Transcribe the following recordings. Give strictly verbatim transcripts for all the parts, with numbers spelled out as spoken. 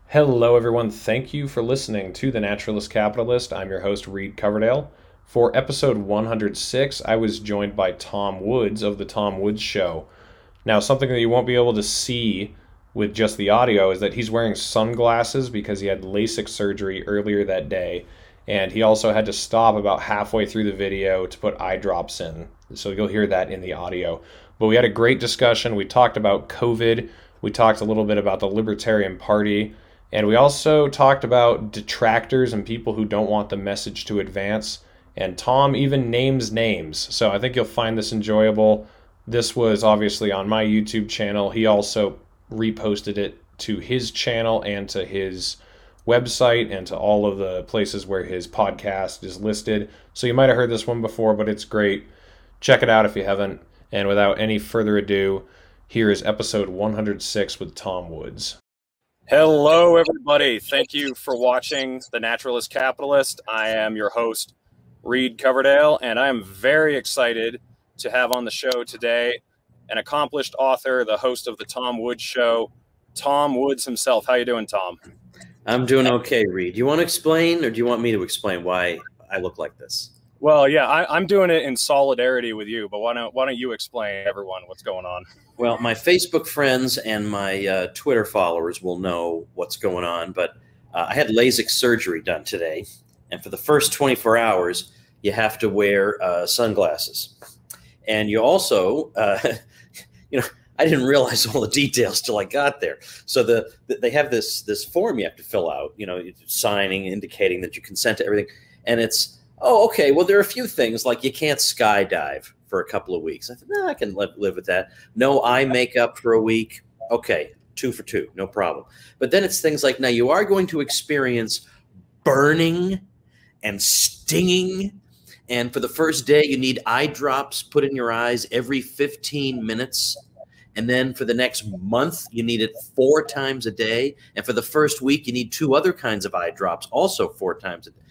Hello, everyone. Thank you for listening to The Naturalist Capitalist. I'm your host, Reed Coverdale. For episode one hundred six, I was joined by Tom Woods of The Tom Woods Show. Now, something that you won't be able to see with just the audio is that he's wearing sunglasses because he had LASIK surgery earlier that day. And he also had to stop about halfway through the video to put eye drops in. So you'll hear that in the audio. But we had a great discussion. We talked about COVID. We talked a little bit about the Libertarian Party. And we also talked about detractors and people who don't want the message to advance. And Tom even names names. So I think you'll find this enjoyable. This was obviously on my YouTube channel. He also reposted it to his channel and to his website and to all of the places where his podcast is listed. So you might have heard this one before, but it's great. Check it out if you haven't. And without any further ado, here is episode one hundred six with Tom Woods. Hello, everybody. Thank you for watching The Naturalist Capitalist. I am your host, Reed Coverdale, and I am very excited to have on the show today an accomplished author, the host of The Tom Woods Show, Tom Woods himself. How you doing, Tom? I'm doing okay, Reed. Do you want to explain, or do you want me to explain why I look like this? Well, yeah, I, I'm doing it in solidarity with you, but why don't why don't you explain to everyone what's going on? Well, my Facebook friends and my uh, Twitter followers will know what's going on, but uh, I had LASIK surgery done today, and for the first twenty-four hours, you have to wear uh, sunglasses. And you also, uh, you know, I didn't realize all the details till I got there. So the, the they have this this form you have to fill out, you know, signing, indicating that you consent to everything, and it's, oh, okay, well, there are a few things, like you can't skydive for a couple of weeks. I thought, nah, I can live, live with that. No eye makeup for a week. Okay, two for two, no problem. But then it's things like, now you are going to experience burning and stinging. And for the first day, you need eye drops put in your eyes every fifteen minutes. And then for the next month, you need it four times a day. And for the first week, you need two other kinds of eye drops, also four times a day.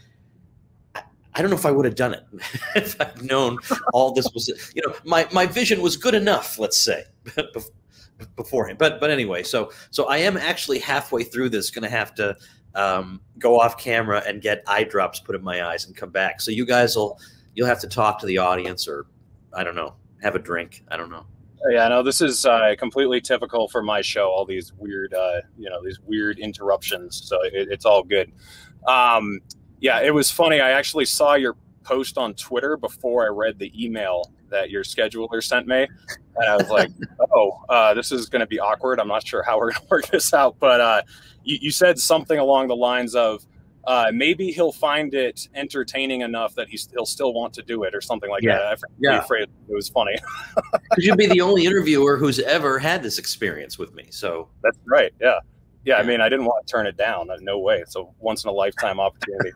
I don't know if I would have done it if I'd known all this was, you know, my, my vision was good enough, let's say, beforehand. But but anyway, so so I am actually halfway through this, going to have to um, go off camera and get eye drops put in my eyes and come back. So you guys will, you'll have to talk to the audience, or I don't know, have a drink. I don't know. Yeah, no, this is uh, completely typical for my show. All these weird, uh, you know, these weird interruptions. So it, it's all good. Um, Yeah, it was funny. I actually saw your post on Twitter before I read the email that your scheduler sent me. And I was like, oh, uh, this is going to be awkward. I'm not sure how we're going to work this out. But uh, you, you said something along the lines of uh, maybe he'll find it entertaining enough that he's, he'll still want to do it, or something like yeah. that. I forget yeah. the phrase. It was funny. Because you'd be the only interviewer who's ever had this experience with me. So that's right. Yeah. Yeah, I mean, I didn't want to turn it down. No way. It's a once in a lifetime opportunity.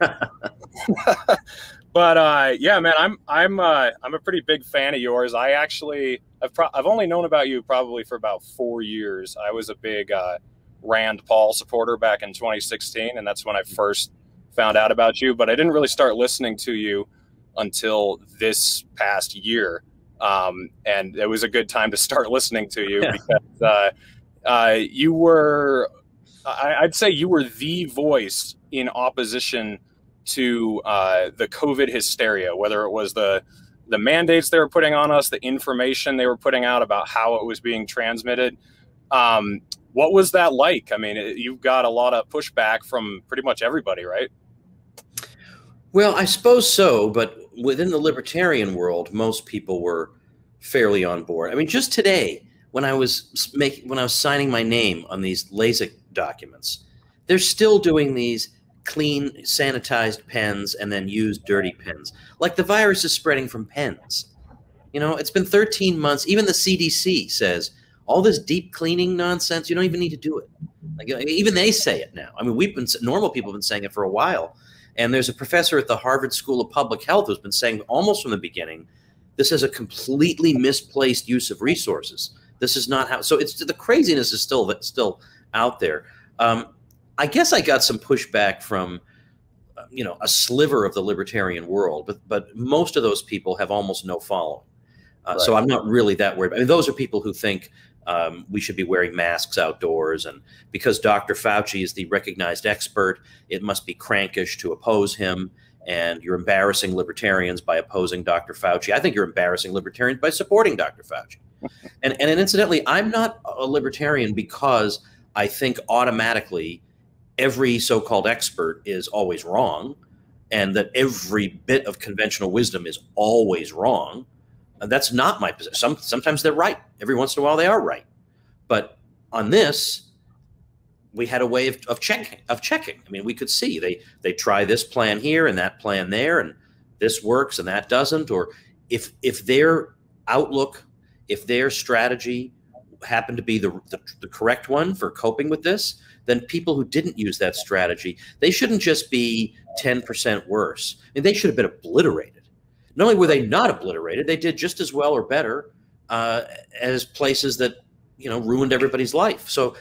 But uh, yeah, man, I'm I'm uh, I'm a pretty big fan of yours. I actually I've pro- I've only known about you probably for about four years. I was a big uh, Rand Paul supporter back in twenty sixteen, and that's when I first found out about you. But I didn't really start listening to you until this past year, um, and it was a good time to start listening to you yeah. because uh, uh, you were. I'd say you were the voice in opposition to uh, the COVID hysteria, whether it was the the mandates they were putting on us, the information they were putting out about how it was being transmitted. Um, what was that like? I mean, it, you've got a lot of pushback from pretty much everybody, right? Well, I suppose so, but within the libertarian world, most people were fairly on board. I mean, just today, when I was making, when I was signing my name on these LASIK documents, they're still doing these clean, sanitized pens and then use dirty pens. Like the virus is spreading from pens. You know, it's been thirteen months. Even the C D C says all this deep cleaning nonsense, you don't even need to do it. Like, even they say it now. I mean, we've been, normal people have been saying it for a while. And there's a professor at the Harvard School of Public Health who's been saying almost from the beginning, this is a completely misplaced use of resources. This is not how, so it's, the craziness is still, still out there. Um, I guess I got some pushback from, uh, you know, a sliver of the libertarian world, but but most of those people have almost no following. Uh, right. So I'm not really that worried. I mean, those are people who think Um, we should be wearing masks outdoors. And because Doctor Fauci is the recognized expert, it must be crankish to oppose him. And you're embarrassing libertarians by opposing Doctor Fauci. I think you're embarrassing libertarians by supporting Doctor Fauci. and, and incidentally, I'm not a libertarian because I think automatically every so-called expert is always wrong, and that every bit of conventional wisdom is always wrong. And that's not my position. Some, sometimes they're right. Every once in a while they are right. But on this, we had a way of, of checking. Of checking. I mean, we could see they they try this plan here and that plan there, and this works and that doesn't. Or if if their outlook, if their strategy happened to be the, the the correct one for coping with this, then people who didn't use that strategy, they shouldn't just be ten percent worse. I mean, they should have been obliterated. Not only were they not obliterated, they did just as well or better uh, as places that, you know, ruined everybody's life. So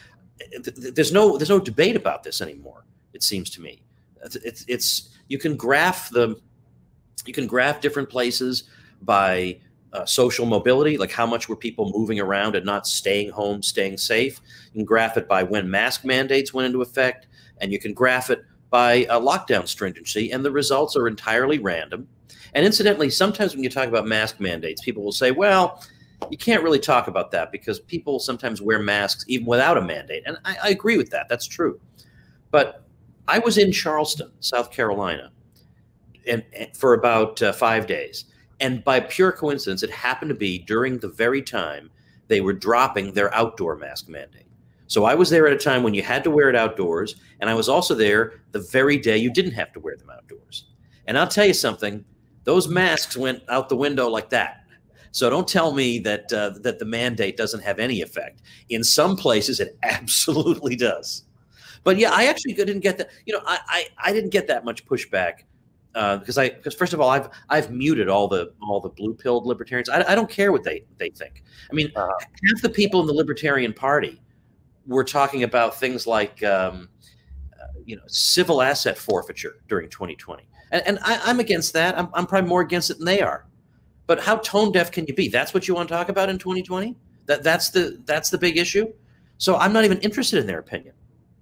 th there's no there's no debate about this anymore. It seems to me, it's, it's it's you can graph the you can graph different places by uh, social mobility, like how much were people moving around and not staying home, staying safe. You can graph it by when mask mandates went into effect, and you can graph it by uh, lockdown stringency, and the results are entirely random. And incidentally, sometimes when you talk about mask mandates, people will say, well, you can't really talk about that because people sometimes wear masks even without a mandate. And I, I agree with that. That's true. But I was in Charleston, South Carolina, and, and for about uh, five days. And by pure coincidence, it happened to be during the very time they were dropping their outdoor mask mandate. So I was there at a time when you had to wear it outdoors, and I was also there the very day you didn't have to wear them outdoors. And I'll tell you something, those masks went out the window like that. So don't tell me that uh, that the mandate doesn't have any effect. In some places, it absolutely does. But yeah, I actually didn't get that. You know, I I, I didn't get that much pushback uh, because I because first of all, I've I've muted all the all the blue-pilled libertarians. I, I don't care what they they think. I mean, uh-huh. half the people in the Libertarian Party were talking about things like um, uh, you know, civil asset forfeiture during twenty twenty. And, and I, I'm against that. I'm, I'm probably more against it than they are. But how tone deaf can you be? That's what you want to talk about in twenty twenty? That that's the that's the big issue. So I'm not even interested in their opinion.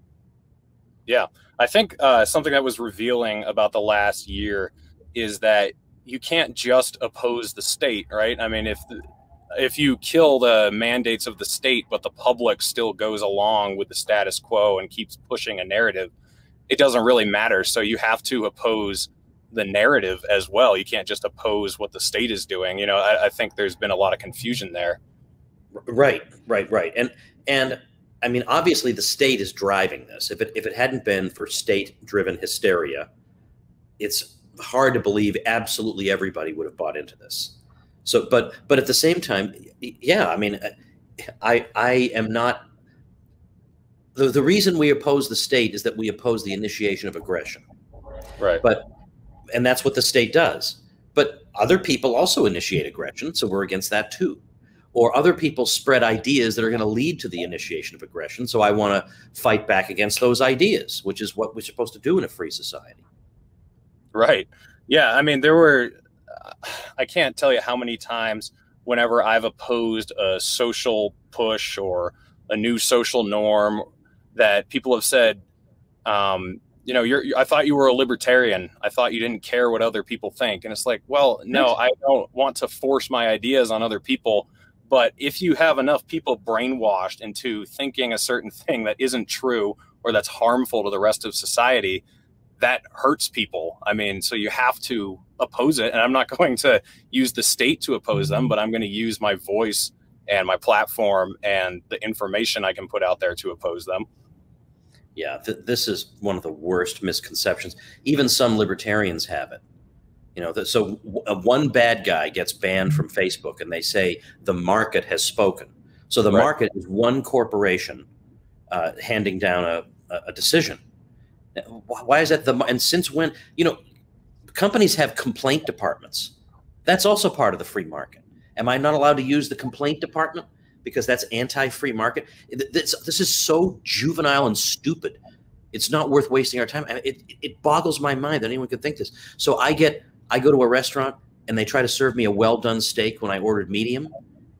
Yeah, I think uh, something that was revealing about the last year is that you can't just oppose the state, right? I mean, if the, if you kill the mandates of the state, but the public still goes along with the status quo and keeps pushing a narrative, it doesn't really matter. So you have to oppose the narrative as well. You can't just oppose what the state is doing. You know, I, I think there's been a lot of confusion there. Right, right, right. And and I mean, obviously, the state is driving this. If it if it hadn't been for state-driven hysteria, it's hard to believe absolutely everybody would have bought into this. So, but but at the same time, yeah, I mean, I I am not. The the reason we oppose the state is that we oppose the initiation of aggression. Right. But and that's what the state does. But other people also initiate aggression, so we're against that too. Or other people spread ideas that are going to lead to the initiation of aggression, so I want to fight back against those ideas, which is what we're supposed to do in a free society. Right. Yeah, I mean, there were, I can't tell you how many times whenever I've opposed a social push or a new social norm that people have said, um, you know, you're, I thought you were a libertarian. I thought you didn't care what other people think. And it's like, well, no, I don't want to force my ideas on other people. But if you have enough people brainwashed into thinking a certain thing that isn't true or that's harmful to the rest of society, that hurts people. I mean, so you have to oppose it. And I'm not going to use the state to oppose them, but I'm going to use my voice and my platform and the information I can put out there to oppose them. Yeah, th this is one of the worst misconceptions. Even some libertarians have it. You know, so one bad guy gets banned from Facebook and they say the market has spoken. So the right. market is one corporation uh, handing down a, a decision. Why is that? The and since when, you know, companies have complaint departments. That's also part of the free market. Am I not allowed to use the complaint department because that's anti-free market? This, this is so juvenile and stupid. It's not worth wasting our time. It, it boggles my mind that anyone could think this. So I get, I go to a restaurant and they try to serve me a well-done steak when I ordered medium,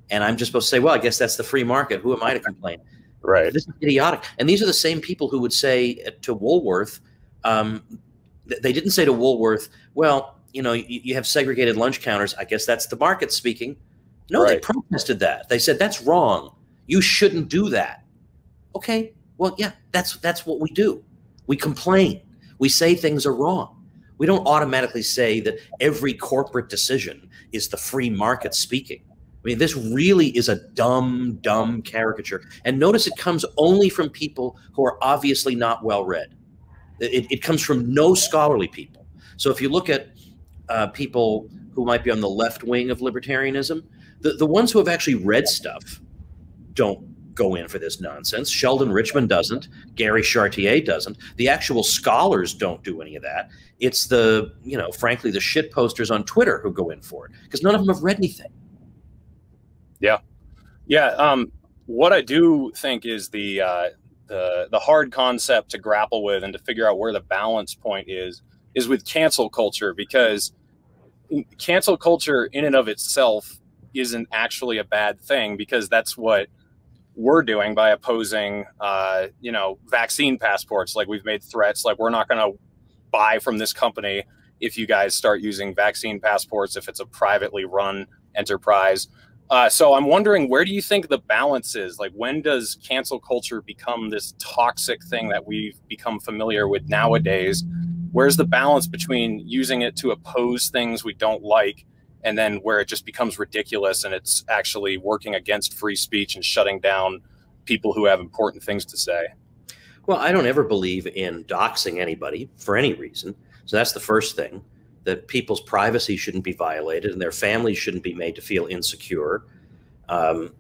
And I'm just supposed to say, well, I guess that's the free market. Who am I to complain? Right. This is idiotic. And these are the same people who would say to Woolworth, um, they didn't say to Woolworth, well, you know, you, you have segregated lunch counters. I guess that's the market speaking. No, right. They protested that. They said, that's wrong. You shouldn't do that. Okay, well, yeah, that's that's what we do. We complain. We say things are wrong. We don't automatically say that every corporate decision is the free market speaking. I mean, this really is a dumb, dumb caricature. And notice it comes only from people who are obviously not well-read. It, it comes from no scholarly people. So if you look at uh, people who might be on the left wing of libertarianism, the, the ones who have actually read stuff don't go in for this nonsense. Sheldon Richman doesn't. Gary Chartier doesn't. The actual scholars don't do any of that. It's the, you know, frankly, the shit posters on Twitter who go in for it because none of them have read anything. Yeah. Yeah. Um, what I do think is the, uh, the, the hard concept to grapple with and to figure out where the balance point is, is with cancel culture, because cancel culture in and of itself isn't actually a bad thing, because that's what we're doing by opposing, uh, you know, vaccine passports. Like, we've made threats, like, we're not going to buy from this company if you guys start using vaccine passports, if it's a privately run enterprise. Uh, so I'm wondering, where do you think the balance is? Like, when does cancel culture become this toxic thing that we've become familiar with nowadays? Where's the balance between using it to oppose things we don't like, and then where it just becomes ridiculous and it's actually working against free speech and shutting down people who have important things to say? Well, I don't ever believe in doxing anybody for any reason. So that's the first thing, that people's privacy shouldn't be violated and their families shouldn't be made to feel insecure. Um,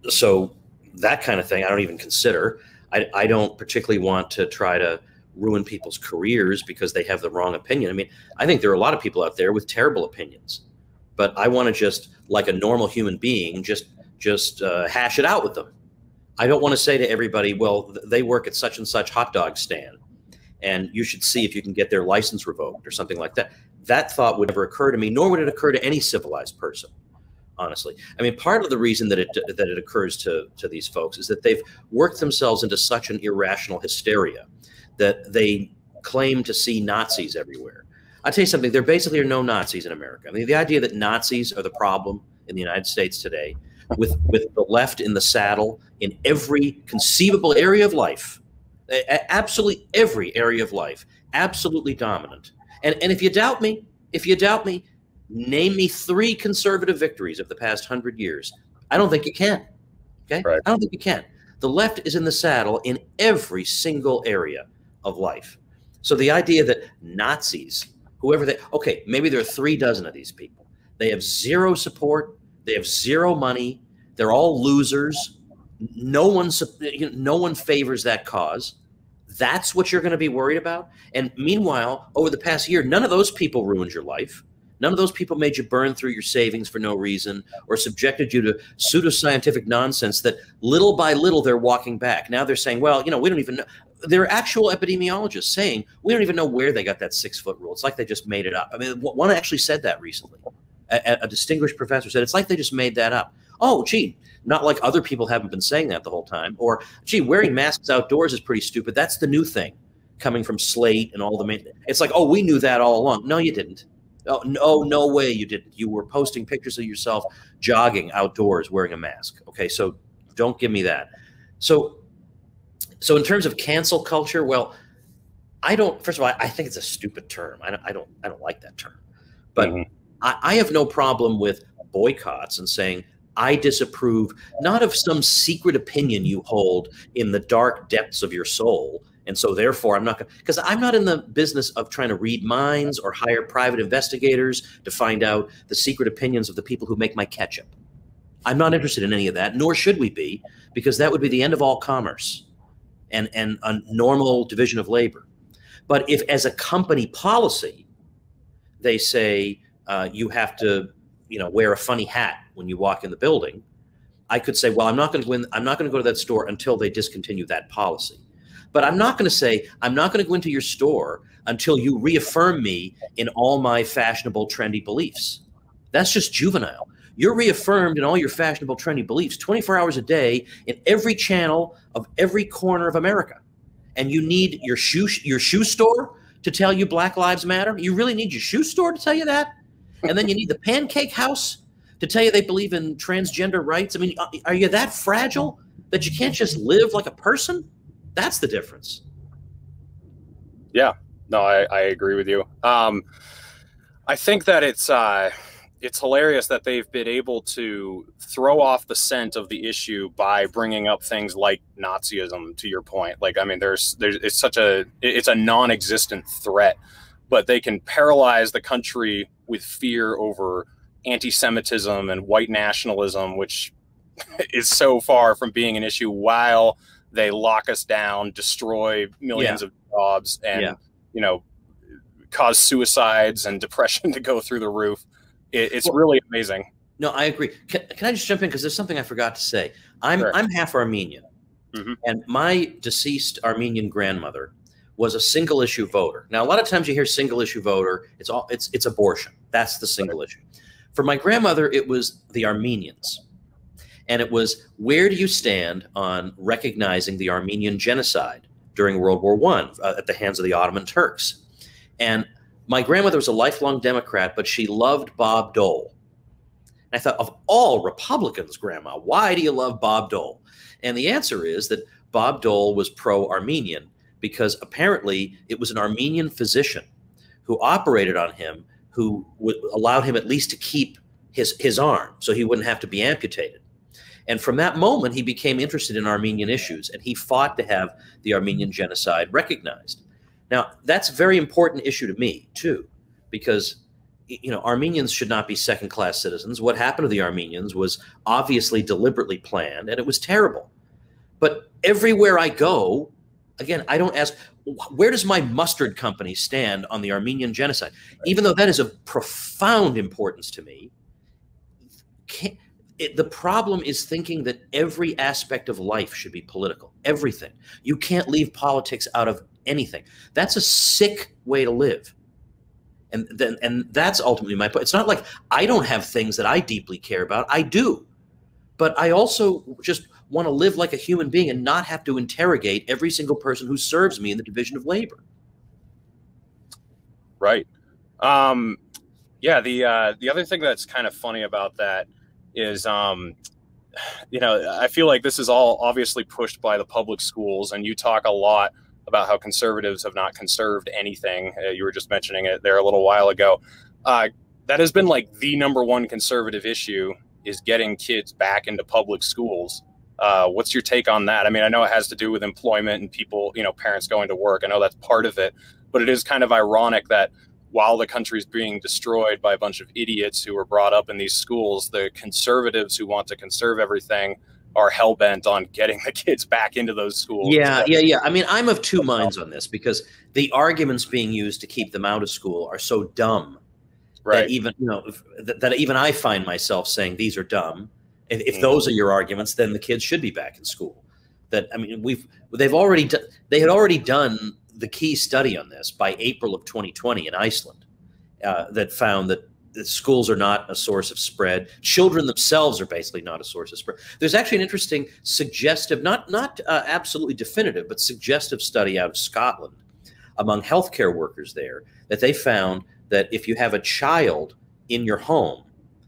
so that kind of thing I don't even consider. I, I don't particularly want to try to ruin people's careers because they have the wrong opinion. I mean, I think there are a lot of people out there with terrible opinions, but I want to just, like a normal human being, just just uh, hash it out with them. I don't want to say to everybody, well, they work at such and such hot dog stand, and you should see if you can get their license revoked or something like that. That thought would never occur to me, nor would it occur to any civilized person, honestly. I mean, part of the reason that it that it occurs to, to these folks is that they've worked themselves into such an irrational hysteria that they claim to see Nazis everywhere. I'll tell you something, there basically are no Nazis in America. I mean, the idea that Nazis are the problem in the United States today, with, with the left in the saddle in every conceivable area of life, absolutely every area of life, absolutely dominant. And, and if you doubt me, if you doubt me, name me three conservative victories of the past hundred years. I don't think you can. Okay, right. I don't think you can. The left is in the saddle in every single area of life. So the idea that Nazis, whoever they, okay, maybe there are three dozen of these people. They have zero support. They have zero money. They're all losers. No one, no one favors that cause. That's what you're going to be worried about. And meanwhile, over the past year, none of those people ruined your life. None of those people made you burn through your savings for no reason or subjected you to pseudoscientific nonsense that little by little they're walking back. Now they're saying, well, you know, we don't even know. There are actual epidemiologists saying we don't even know where they got that six-foot rule. It's like they just made it up. I mean, one actually said that recently. A, a distinguished professor said, it's like they just made that up. Oh, gee, not like other people haven't been saying that the whole time. Or, gee, wearing masks outdoors is pretty stupid. That's the new thing coming from Slate and all the main. It's like, oh, we knew that all along. No, you didn't. Oh, no, no way you didn't. You were posting pictures of yourself jogging outdoors wearing a mask. Okay, so don't give me that. So, so in terms of cancel culture, well, I don't. First of all, I think it's a stupid term. I don't. I don't. I don't like that term. But mm-hmm. I, I have no problem with boycotts and saying I disapprove not of some secret opinion you hold in the dark depths of your soul. And so therefore, I'm not going to, because I'm not in the business of trying to read minds or hire private investigators to find out the secret opinions of the people who make my ketchup. I'm not interested in any of that, nor should we be, because that would be the end of all commerce and, and a normal division of labor. But if as a company policy, they say uh, you have to, you know, wear a funny hat when you walk in the building, I could say, well, I'm not going to go in, I'm not going to go to that store until they discontinue that policy. But I'm not going to say, I'm not going to go into your store until you reaffirm me in all my fashionable, trendy beliefs. That's just juvenile. you're reaffirmed in all your fashionable, trendy beliefs twenty-four hours a day in every channel of every corner of America. And you need your shoe, your shoe store to tell you Black Lives Matter? You really need your shoe store to tell you that? And then you need the Pancake House to tell you they believe in transgender rights? I mean, are you that fragile that you can't just live like a person? That's the difference. Yeah, no, I, I agree with you. Um, I think that it's uh, it's hilarious that they've been able to throw off the scent of the issue by bringing up things like Nazism, to your point. Like, I mean, there's, there's it's such a, it's a non-existent threat, but they can paralyze the country with fear over anti-Semitism and white nationalism, which is so far from being an issue, while they lock us down, destroy millions yeah. of jobs, and, yeah. you know, cause suicides and depression to go through the roof. It, it's well, really amazing. No, I agree. Can, can I just jump in? Because there's something I forgot to say. I'm, sure. I'm half Armenian, mm-hmm. and my deceased Armenian grandmother was a single issue voter. Now, a lot of times you hear single issue voter, it's all it's it's abortion. That's the single right. issue. For my grandmother, it was the Armenians. And it was, where do you stand on recognizing the Armenian genocide during World War One uh, at the hands of the Ottoman Turks? And my grandmother was a lifelong Democrat, but she loved Bob Dole. And I thought, of all Republicans, Grandma, why do you love Bob Dole? And the answer is that Bob Dole was pro-Armenian because apparently it was an Armenian physician who operated on him who would allowed him at least to keep his, his arm so he wouldn't have to be amputated. And from that moment, he became interested in Armenian issues, and he fought to have the Armenian genocide recognized. Now, that's a very important issue to me, too, because, you know, Armenians should not be second-class citizens. What happened to the Armenians was obviously deliberately planned, and it was terrible. But everywhere I go, again, I don't ask, where does my mustard company stand on the Armenian genocide? Even though that is of profound importance to me, can't, It, the problem is thinking that every aspect of life should be political. Everything. You can't leave politics out of anything. That's a sick way to live. And then, and that's ultimately my point. It's not like I don't have things that I deeply care about. I do. But I also just want to live like a human being and not have to interrogate every single person who serves me in the division of labor. Right. Um, yeah. The, uh, the other thing that's kind of funny about that is, um, you know, I feel like this is all obviously pushed by the public schools, and you talk a lot about how conservatives have not conserved anything. Uh, you were just mentioning it there a little while ago. Uh, that has been like the number one conservative issue, is getting kids back into public schools. Uh, what's your take on that? I mean, I know it has to do with employment and people, you know, parents going to work. I know that's part of it, but it is kind of ironic that while the country's being destroyed by a bunch of idiots who were brought up in these schools, the conservatives who want to conserve everything are hell-bent on getting the kids back into those schools. Yeah, yeah, yeah. I mean, I'm of two minds on this, because the arguments being used to keep them out of school are so dumb right. that even, you know, if, that, that even I find myself saying these are dumb. If, if those are your arguments, then the kids should be back in school. That, I mean, we've they've already do, they had already done the key study on this by April of twenty twenty in Iceland, uh, that found that the schools are not a source of spread. Children themselves are basically not a source of spread. There's actually an interesting suggestive, not not uh, absolutely definitive, but suggestive study out of Scotland among healthcare workers there, that they found that if you have a child in your home,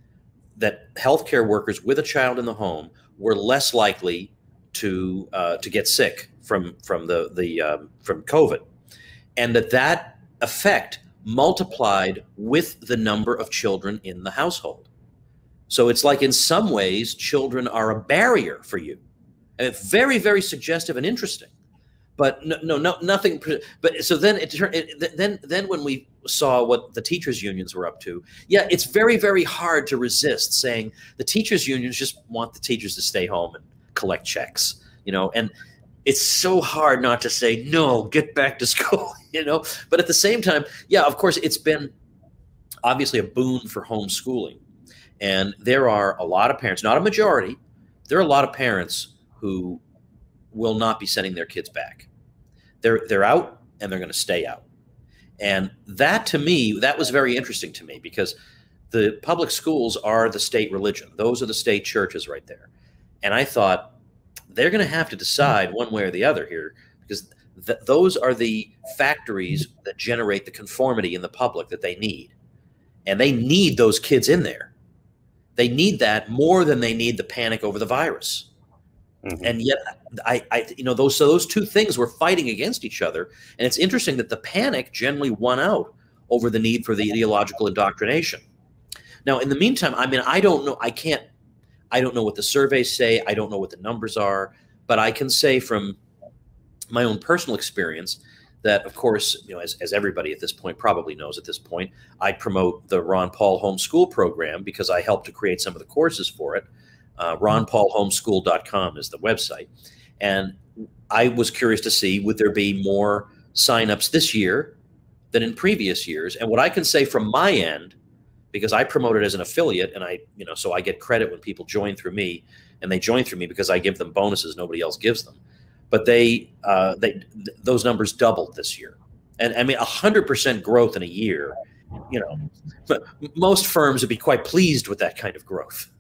that healthcare workers with a child in the home were less likely to uh, to get sick from from the the um, from COVID, and that that effect multiplied with the number of children in the household. So it's like, in some ways, children are a barrier for you, and it's very, very suggestive and interesting. But no, no, no nothing. But so then it turned. Then, then when we saw what the teachers' unions were up to, yeah, it's very, very hard to resist saying the teachers' unions just want the teachers to stay home and collect checks, you know, and it's so hard not to say, no, get back to school, you know. But at the same time, yeah, of course, it's been obviously a boon for homeschooling, and there are a lot of parents, not a majority, there are a lot of parents who will not be sending their kids back. They're they're out, and they're going to stay out. And that, to me, that was very interesting to me, because the public schools are the state religion. Those are the state churches right there. And I thought they're going to have to decide one way or the other here, because th those are the factories that generate the conformity in the public that they need. And they need those kids in there. They need that more than they need the panic over the virus. Mm-hmm. And yet, I, I, you know, those so those two things were fighting against each other. And it's interesting that the panic generally won out over the need for the ideological indoctrination. Now, in the meantime, I mean, I don't know. I can't. I don't know what the surveys say. I don't know what the numbers are. But I can say from my own personal experience that, of course, you know, as, as everybody at this point probably knows at this point, I promote the Ron Paul Homeschool Program because I helped to create some of the courses for it. Uh, ron paul homeschool dot com is the website. And I was curious to see, would there be more signups this year than in previous years? And what I can say from my end, because I promote it as an affiliate, and I, you know, so I get credit when people join through me, and they join through me because I give them bonuses nobody else gives them. But they, uh, they, th those numbers doubled this year, and I mean, a hundred percent growth in a year. You know, but most firms would be quite pleased with that kind of growth.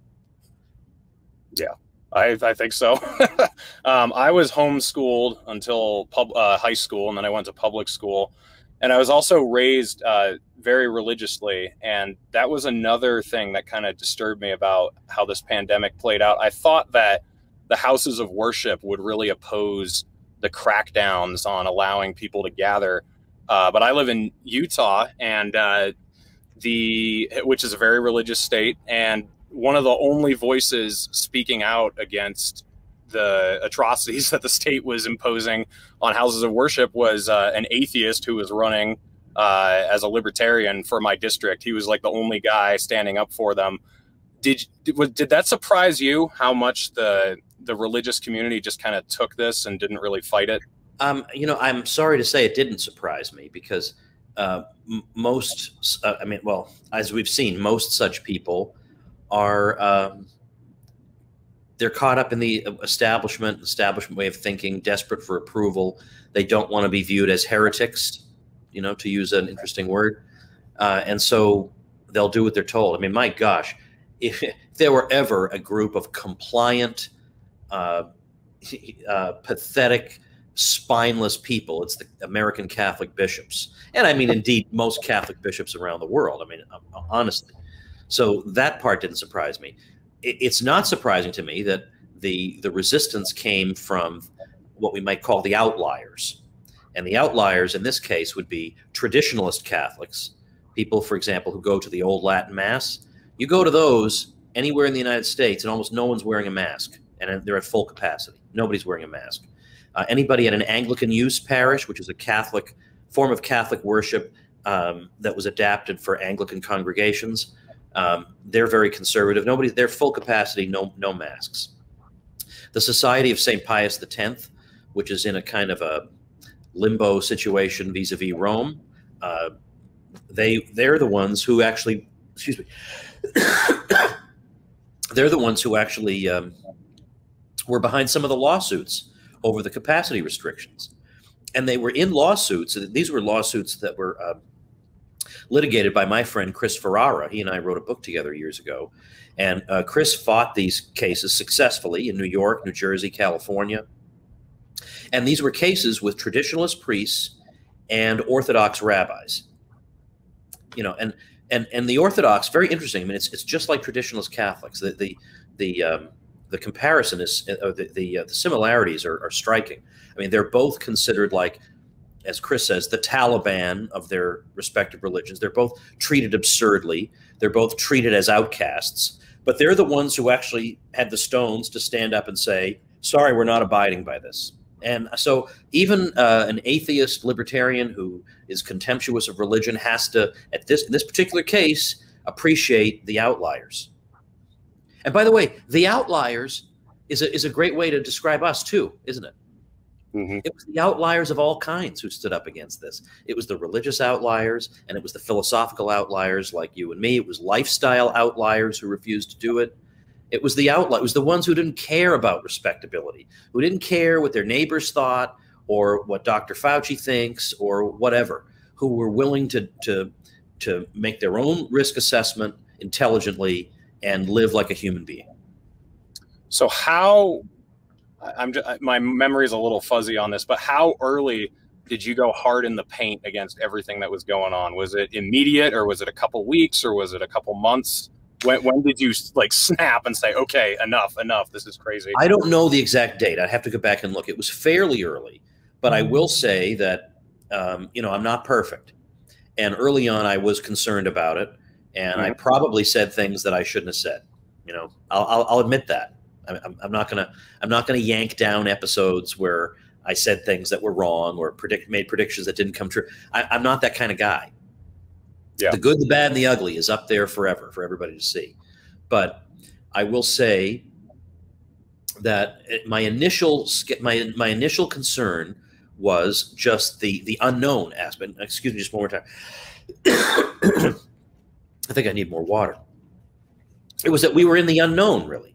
Yeah, I, I think so. um, I was homeschooled until pub, uh, high school, and then I went to public school. And I was also raised uh, very religiously. And that was another thing that kind of disturbed me about how this pandemic played out. I thought that the houses of worship would really oppose the crackdowns on allowing people to gather. Uh, but I live in Utah, and uh, the which is a very religious state. And one of the only voices speaking out against the atrocities that the state was imposing on houses of worship was uh, an atheist who was running uh, as a libertarian for my district. He was like the only guy standing up for them. Did did, did that surprise you, how much the the religious community just kind of took this and didn't really fight it? Um, you know, I'm sorry to say it didn't surprise me, because uh, m most, uh, I mean, well, as we've seen, most such people are um, they're caught up in the establishment, establishment way of thinking, desperate for approval. They don't want to be viewed as heretics, you know, to use an interesting word. Uh, and so they'll do what they're told. I mean, my gosh, if, if there were ever a group of compliant, uh, uh, pathetic, spineless people, it's the American Catholic bishops. And I mean, indeed, most Catholic bishops around the world. I mean, honestly. So that part didn't surprise me. It's not surprising to me that the the resistance came from what we might call the outliers. And the outliers in this case would be traditionalist Catholics, people, for example, who go to the old Latin Mass. You go to those anywhere in the United States and almost no one's wearing a mask, and they're at full capacity. Nobody's wearing a mask. Uh, anybody at an Anglican Use parish, which is a Catholic form of Catholic worship um, that was adapted for Anglican congregations, Um, they're very conservative. Nobody, they're full capacity, no, no masks. The Society of Saint Pius the tenth, which is in a kind of a limbo situation vis-a-vis Rome, uh, they they're the ones who actually, excuse me, they're the ones who actually um, were behind some of the lawsuits over the capacity restrictions, and they were in lawsuits. These were lawsuits that were Uh, litigated by my friend Chris Ferrara. He and I wrote a book together years ago. And uh, Chris fought these cases successfully in New York, New Jersey, California. And these were cases with traditionalist priests and Orthodox rabbis. You know, and and and the Orthodox, very interesting. I mean, it's it's just like traditionalist Catholics. The the the um, the comparison is, uh, the the, uh, the similarities are, are striking. I mean, they're both considered, like, as Chris says, the Taliban of their respective religions. They're both treated absurdly. They're both treated as outcasts. But they're the ones who actually had the stones to stand up and say, sorry, we're not abiding by this. And so even uh, an atheist libertarian who is contemptuous of religion has to, at this, in this particular case, appreciate the outliers. And by the way, the outliers is a, is a great way to describe us too, isn't it? Mm-hmm. It was the outliers of all kinds who stood up against this. It was the religious outliers, and it was the philosophical outliers like you and me. It was lifestyle outliers who refused to do it. It was the outliers. It was the ones who didn't care about respectability, who didn't care what their neighbors thought or what Doctor Fauci thinks or whatever, who were willing to, to, to make their own risk assessment. intelligently, and live like a human being. So how, I'm just, my memory is a little fuzzy on this, but how early did you go hard in the paint against everything that was going on? Was it immediate, or was it a couple weeks, or was it a couple months? When, when did you like snap and say, okay, enough, enough, this is crazy? I don't know the exact date. I'd have to go back and look. It was fairly early, but I will say that, um, you know, I'm not perfect. And early on, I was concerned about it. And mm-hmm. I probably said things that I shouldn't have said. You know, I'll, I'll, I'll admit that. I'm, I'm not gonna I'm not gonna yank down episodes where I said things that were wrong or predict made predictions that didn't come true. I, I'm not that kind of guy. Yeah. The good, the bad, and the ugly is up there forever for everybody to see. But I will say that my initial my my initial concern was just the the unknown aspect. Excuse me, just one more time. I think I need more water. It was that we were in the unknown, really.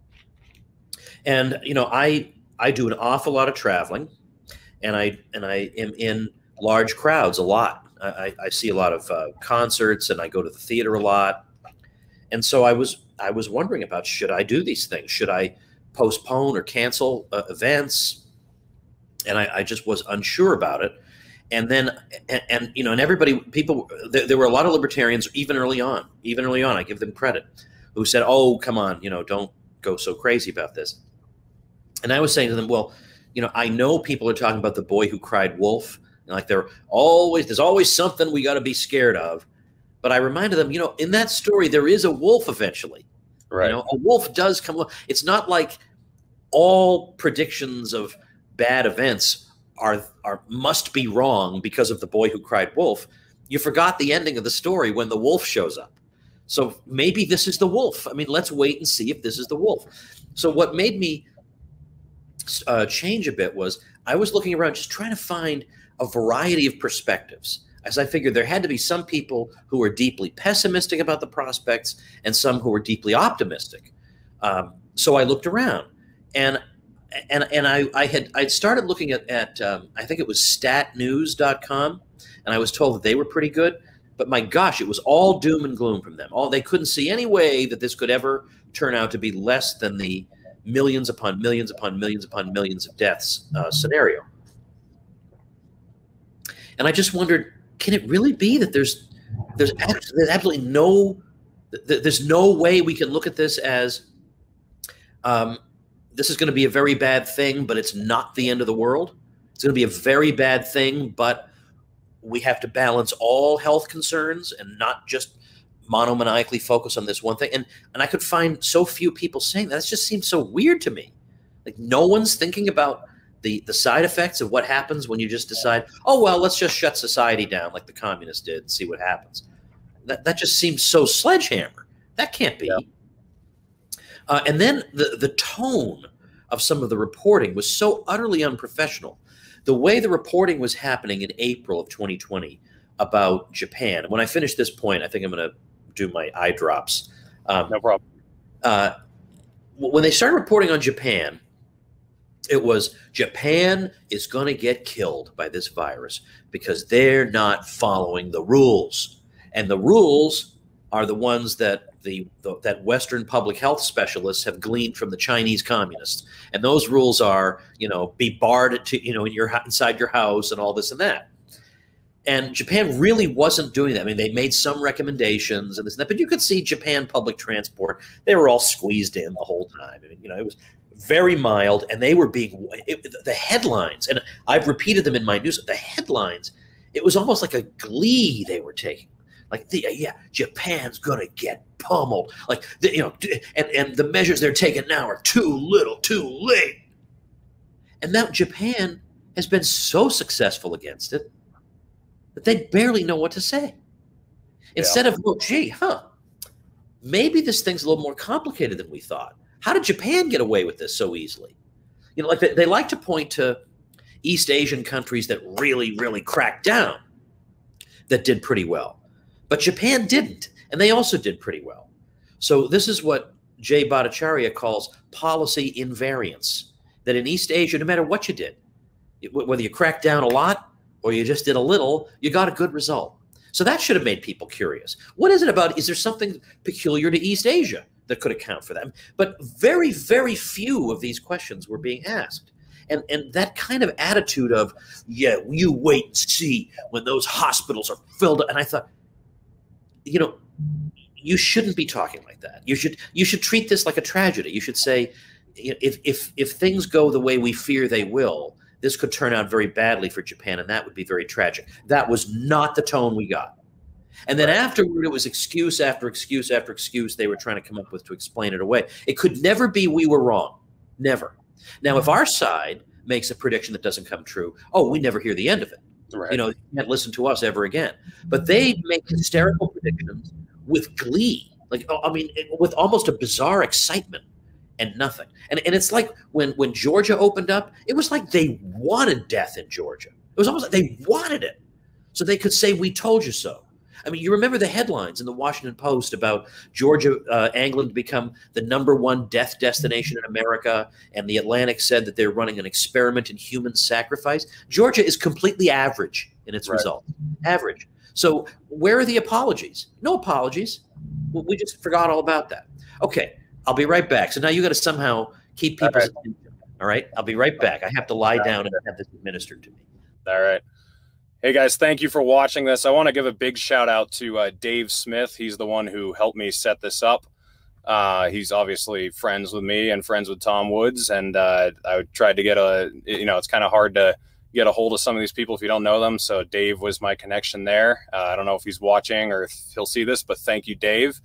And you know, I I do an awful lot of traveling, and I and I am in large crowds a lot. I, I see a lot of uh, concerts, and I go to the theater a lot. And so I was I was wondering about, should I do these things? Should I postpone or cancel uh, events? And I, I just was unsure about it. And then, and, and you know, and everybody, people, there, there were a lot of libertarians, even early on, even early on, I give them credit, who said, oh, come on, you know, don't go so crazy about this. And I was saying to them, well, you know, I know people are talking about the boy who cried wolf. And like they're always, there's always something we got to be scared of. But I reminded them, you know, in that story, there is a wolf eventually. Right. You know, a wolf does come. It's not like all predictions of bad events are are must be wrong because of the boy who cried wolf. You forgot the ending of the story when the wolf shows up. So maybe this is the wolf. I mean, let's wait and see if this is the wolf. So what made me uh, change a bit was I was looking around just trying to find a variety of perspectives, as I figured there had to be some people who were deeply pessimistic about the prospects and some who were deeply optimistic. Um, so I looked around, and and and I, I had I'd started looking at at um, I think it was stat news dot com, and I was told that they were pretty good. But my gosh, it was all doom and gloom from them. All they couldn't see any way that this could ever turn out to be less than the millions upon millions upon millions upon millions of deaths uh, scenario. And I just wondered, can it really be that there's there's, there's absolutely no there's no way we can look at this as um, this is going to be a very bad thing, but it's not the end of the world. It's going to be a very bad thing, but we have to balance all health concerns and not just monomaniacally focus on this one thing. And and I could find so few people saying that. It just seems so weird to me. Like no one's thinking about the the side effects of what happens when you just decide, oh, well, let's just shut society down like the communists did and see what happens. That that just seems so sledgehammer. That can't be. Yeah. Uh, and then the the tone of some of the reporting was so utterly unprofessional. The way the reporting was happening in April of twenty twenty about Japan. When I finish this point, I think I'm going to do my eye drops. Um, no problem. Uh, when they started reporting on Japan, it was Japan is going to get killed by this virus because they're not following the rules. And the rules are the ones that the, the that Western public health specialists have gleaned from the Chinese communists. And those rules are, you know, be barred to, you know, in your inside your house and all this and that. And Japan really wasn't doing that. I mean, they made some recommendations and this and that, but you could see Japan public transport, they were all squeezed in the whole time. I mean, you know, it was very mild, and they were being, it, the headlines, and I've repeated them in my news, the headlines, it was almost like a glee they were taking. Like, the, yeah, Japan's going to get pummeled. Like, the, you know, and, and the measures they're taking now are too little, too late. And now Japan has been so successful against it that they barely know what to say. Instead yeah. of, well, gee, huh, maybe this thing's a little more complicated than we thought. How did Japan get away with this so easily? You know, like they, they like to point to East Asian countries that really, really cracked down that did pretty well. But Japan didn't, and they also did pretty well. So this is what Jay Bhattacharya calls policy invariance, that in East Asia, no matter what you did, whether you cracked down a lot or you just did a little, you got a good result. So that should have made people curious. What is it about? Is there something peculiar to East Asia that could account for that? But very, very few of these questions were being asked. And, and that kind of attitude of, yeah, you wait and see when those hospitals are filled up. And I thought, you know, you shouldn't be talking like that. You should you should treat this like a tragedy. You should say, if if if things go the way we fear they will, this could turn out very badly for Japan, and that would be very tragic. That was not the tone we got. And then afterward, it was excuse after excuse after excuse they were trying to come up with to explain it away. It could never be we were wrong. Never. Now, if our side makes a prediction that doesn't come true, oh, we never hear the end of it. Right. You know, you can't listen to us ever again. But they make hysterical predictions with glee. Like, I mean, with almost a bizarre excitement. And nothing. And, and it's like when, when Georgia opened up, it was like they wanted death in Georgia. It was almost like they wanted it. So they could say, we told you so. I mean, you remember the headlines in the Washington Post about Georgia uh, angling to become the number one death destination in America. And the Atlantic said that they're running an experiment in human sacrifice. Georgia is completely average in its right. results. Average. So where are the apologies? No apologies. Well, we just forgot all about that. Okay. I'll be right back. So now you got to somehow keep people's right. attention. All right. I'll be right back. I have to lie down and have this administered to me. All right. Hey guys, thank you for watching this. I want to give a big shout out to uh, Dave Smith. He's the one who helped me set this up. Uh, he's obviously friends with me and friends with Tom Woods. And uh, I tried to get a, you know, it's kind of hard to get a hold of some of these people if you don't know them. So Dave was my connection there. Uh, I don't know if he's watching or if he'll see this, but thank you, Dave.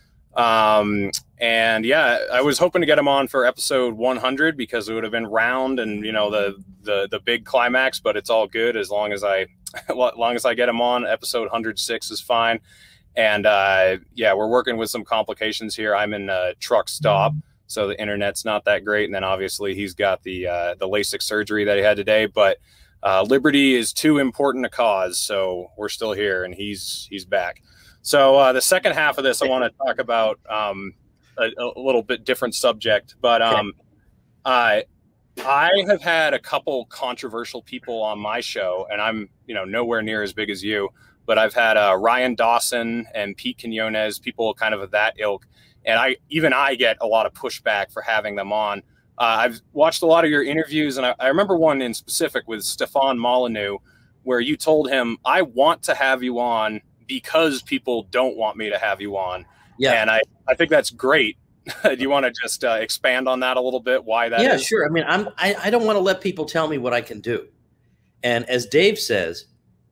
Um, and yeah, I was hoping to get him on for episode one hundred because it would have been round and, you know, the, the, the big climax, but it's all good as long as I, as long as I get him on. Episode one hundred six is fine. And, uh, yeah, we're working with some complications here. I'm in a truck stop, so the internet's not that great. And then obviously he's got the, uh, the LASIK surgery that he had today, but, uh, liberty is too important a cause. So we're still here and he's, he's back. So uh, the second half of this, I want to talk about um, a, a little bit different subject, but um, I I have had a couple controversial people on my show, and I'm you know nowhere near as big as you, but I've had uh, Ryan Dawson and Pete Quinones, people kind of of that ilk, and I even I get a lot of pushback for having them on. Uh, I've watched a lot of your interviews, and I, I remember one in specific with Stefan Molyneux, where you told him, "I want to have you on because people don't want me to have you on." Yeah. And I, I think that's great. Do you want to just uh, expand on that a little bit? Why that yeah, is? Sure. I mean, I'm, I, I don't want to let people tell me what I can do. And as Dave says,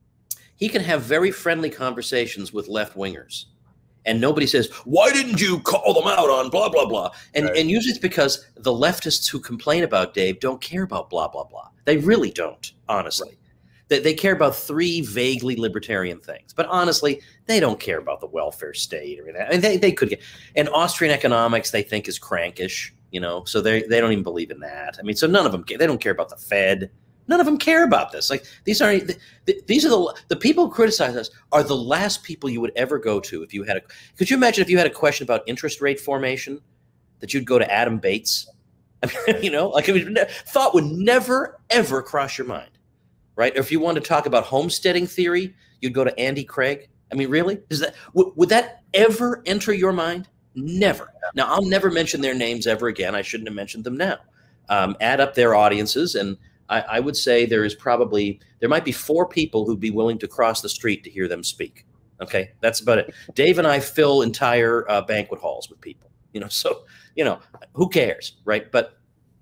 he can have very friendly conversations with left-wingers. And nobody says, why didn't you call them out on blah, blah, blah? And, right. and usually it's because the leftists who complain about Dave don't care about blah, blah, blah. They really don't, honestly. Right. They, they care about three vaguely libertarian things. But honestly, they don't care about the welfare state or anything. I mean, they, they could get – and Austrian economics they think is crankish, you know, so they they don't even believe in that. I mean, so none of them – they don't care about the Fed. None of them care about this. Like these are these are the the people who criticize us are the last people you would ever go to if you had a. Could you imagine if you had a question about interest rate formation, that you'd go to Adam Bates? I mean, you know, like I mean, thought would never ever cross your mind, right? Or if you wanted to talk about homesteading theory, you'd go to Andy Craig. I mean, really? Does that w- would that ever enter your mind? Never. Now, I'll never mention their names ever again. I shouldn't have mentioned them now. Um, add up their audiences and. I, I would say there is probably, there might be four people who'd be willing to cross the street to hear them speak. Okay, that's about it. Dave and I fill entire uh, banquet halls with people, you know, so, you know, who cares, right? But,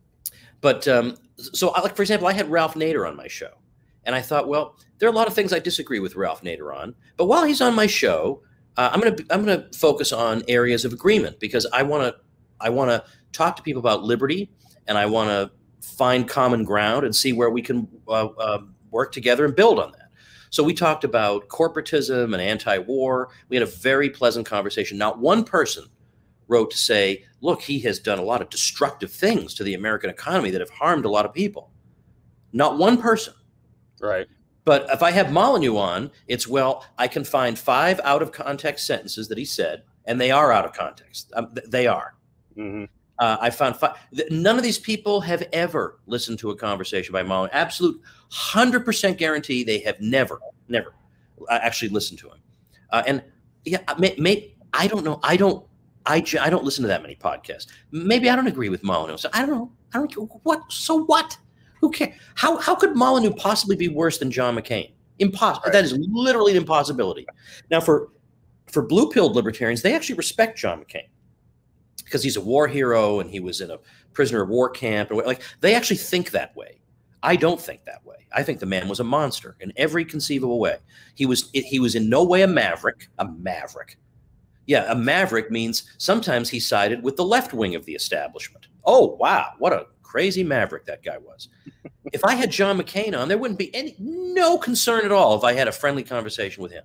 but um, so like, for example, I had Ralph Nader on my show and I thought, well, there are a lot of things I disagree with Ralph Nader on, but while he's on my show, uh, I'm going to, I'm going to focus on areas of agreement because I want to, I want to talk to people about liberty and I want to find common ground and see where we can uh, uh, work together and build on that. So we talked about corporatism and anti-war. We had a very pleasant conversation. Not one person wrote to say, look, he has done a lot of destructive things to the American economy that have harmed a lot of people. Not one person. Right. But if I have Molyneux on, it's, well, I can find five out of context sentences that he said, and they are out of context. Um, th- they are. Mm-hmm. Uh, I found five. None of these people have ever listened to a conversation by Molyneux. Absolute one hundred percent guarantee they have never, never actually listened to him. Uh, and yeah, may, may, I don't know. I don't. I, I don't listen to that many podcasts. Maybe I don't agree with Molyneux. So I don't know. I don't. What? So what? Who cares? How how could Molyneux possibly be worse than John McCain? Impossible. Right. That is literally an impossibility. Now, for for blue-pilled libertarians, they actually respect John McCain because he's a war hero and he was in a prisoner of war camp. And like they actually think that way. I don't think that way. I think the man was a monster in every conceivable way. He was he was in no way a maverick. A maverick. Yeah, a maverick means sometimes he sided with the left wing of the establishment. Oh, wow. What a crazy maverick that guy was. If I had John McCain on, there wouldn't be any no concern at all if I had a friendly conversation with him.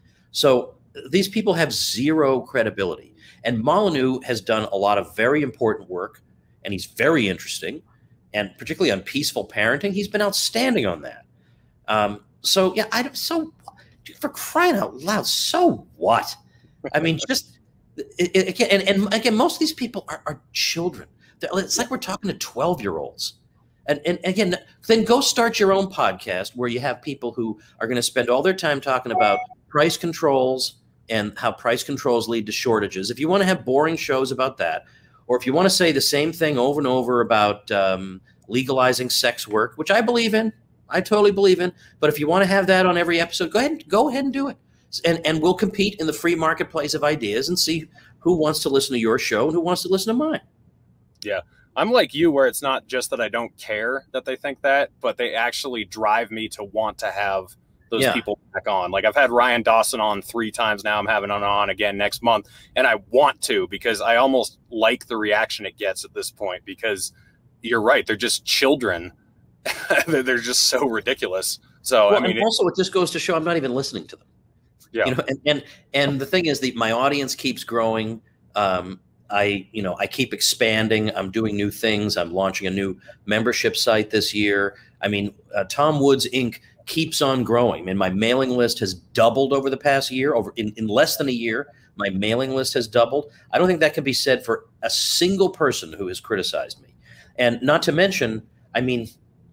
So these people have zero credibility. And Molyneux has done a lot of very important work, and he's very interesting, and particularly on peaceful parenting. He's been outstanding on that. Um, so, yeah, I don't, so, dude, for crying out loud, so what? I mean, just it, it, again, and, and again, most of these people are, are children. They're, it's like we're talking to twelve-year-olds. And, and again, then go start your own podcast where you have people who are going to spend all their time talking about price controls and how price controls lead to shortages. If you want to have boring shows about that, or if you want to say the same thing over and over about um, legalizing sex work, which I believe in, I totally believe in. But if you want to have that on every episode, go ahead, go ahead and do it. And, and we'll compete in the free marketplace of ideas and see who wants to listen to your show and who wants to listen to mine. Yeah. I'm like you, where it's not just that I don't care that they think that, but they actually drive me to want to have those yeah. people back on. Like I've had Ryan Dawson on three times now. I'm having him on again next month. And I want to, because I almost like the reaction it gets at this point, because you're right. They're just children. They're just so ridiculous. So, well, I mean, and also it just goes to show I'm not even listening to them. Yeah. You know, and, and, and the thing is that my audience keeps growing. Um, I, you know, I keep expanding. I'm doing new things. I'm launching a new membership site this year. I mean, uh, Tom Woods Incorporated keeps on growing. I mean, my mailing list has doubled over the past year. Over in, in less than a year, my mailing list has doubled. I don't think that can be said for a single person who has criticized me. And not to mention, I mean,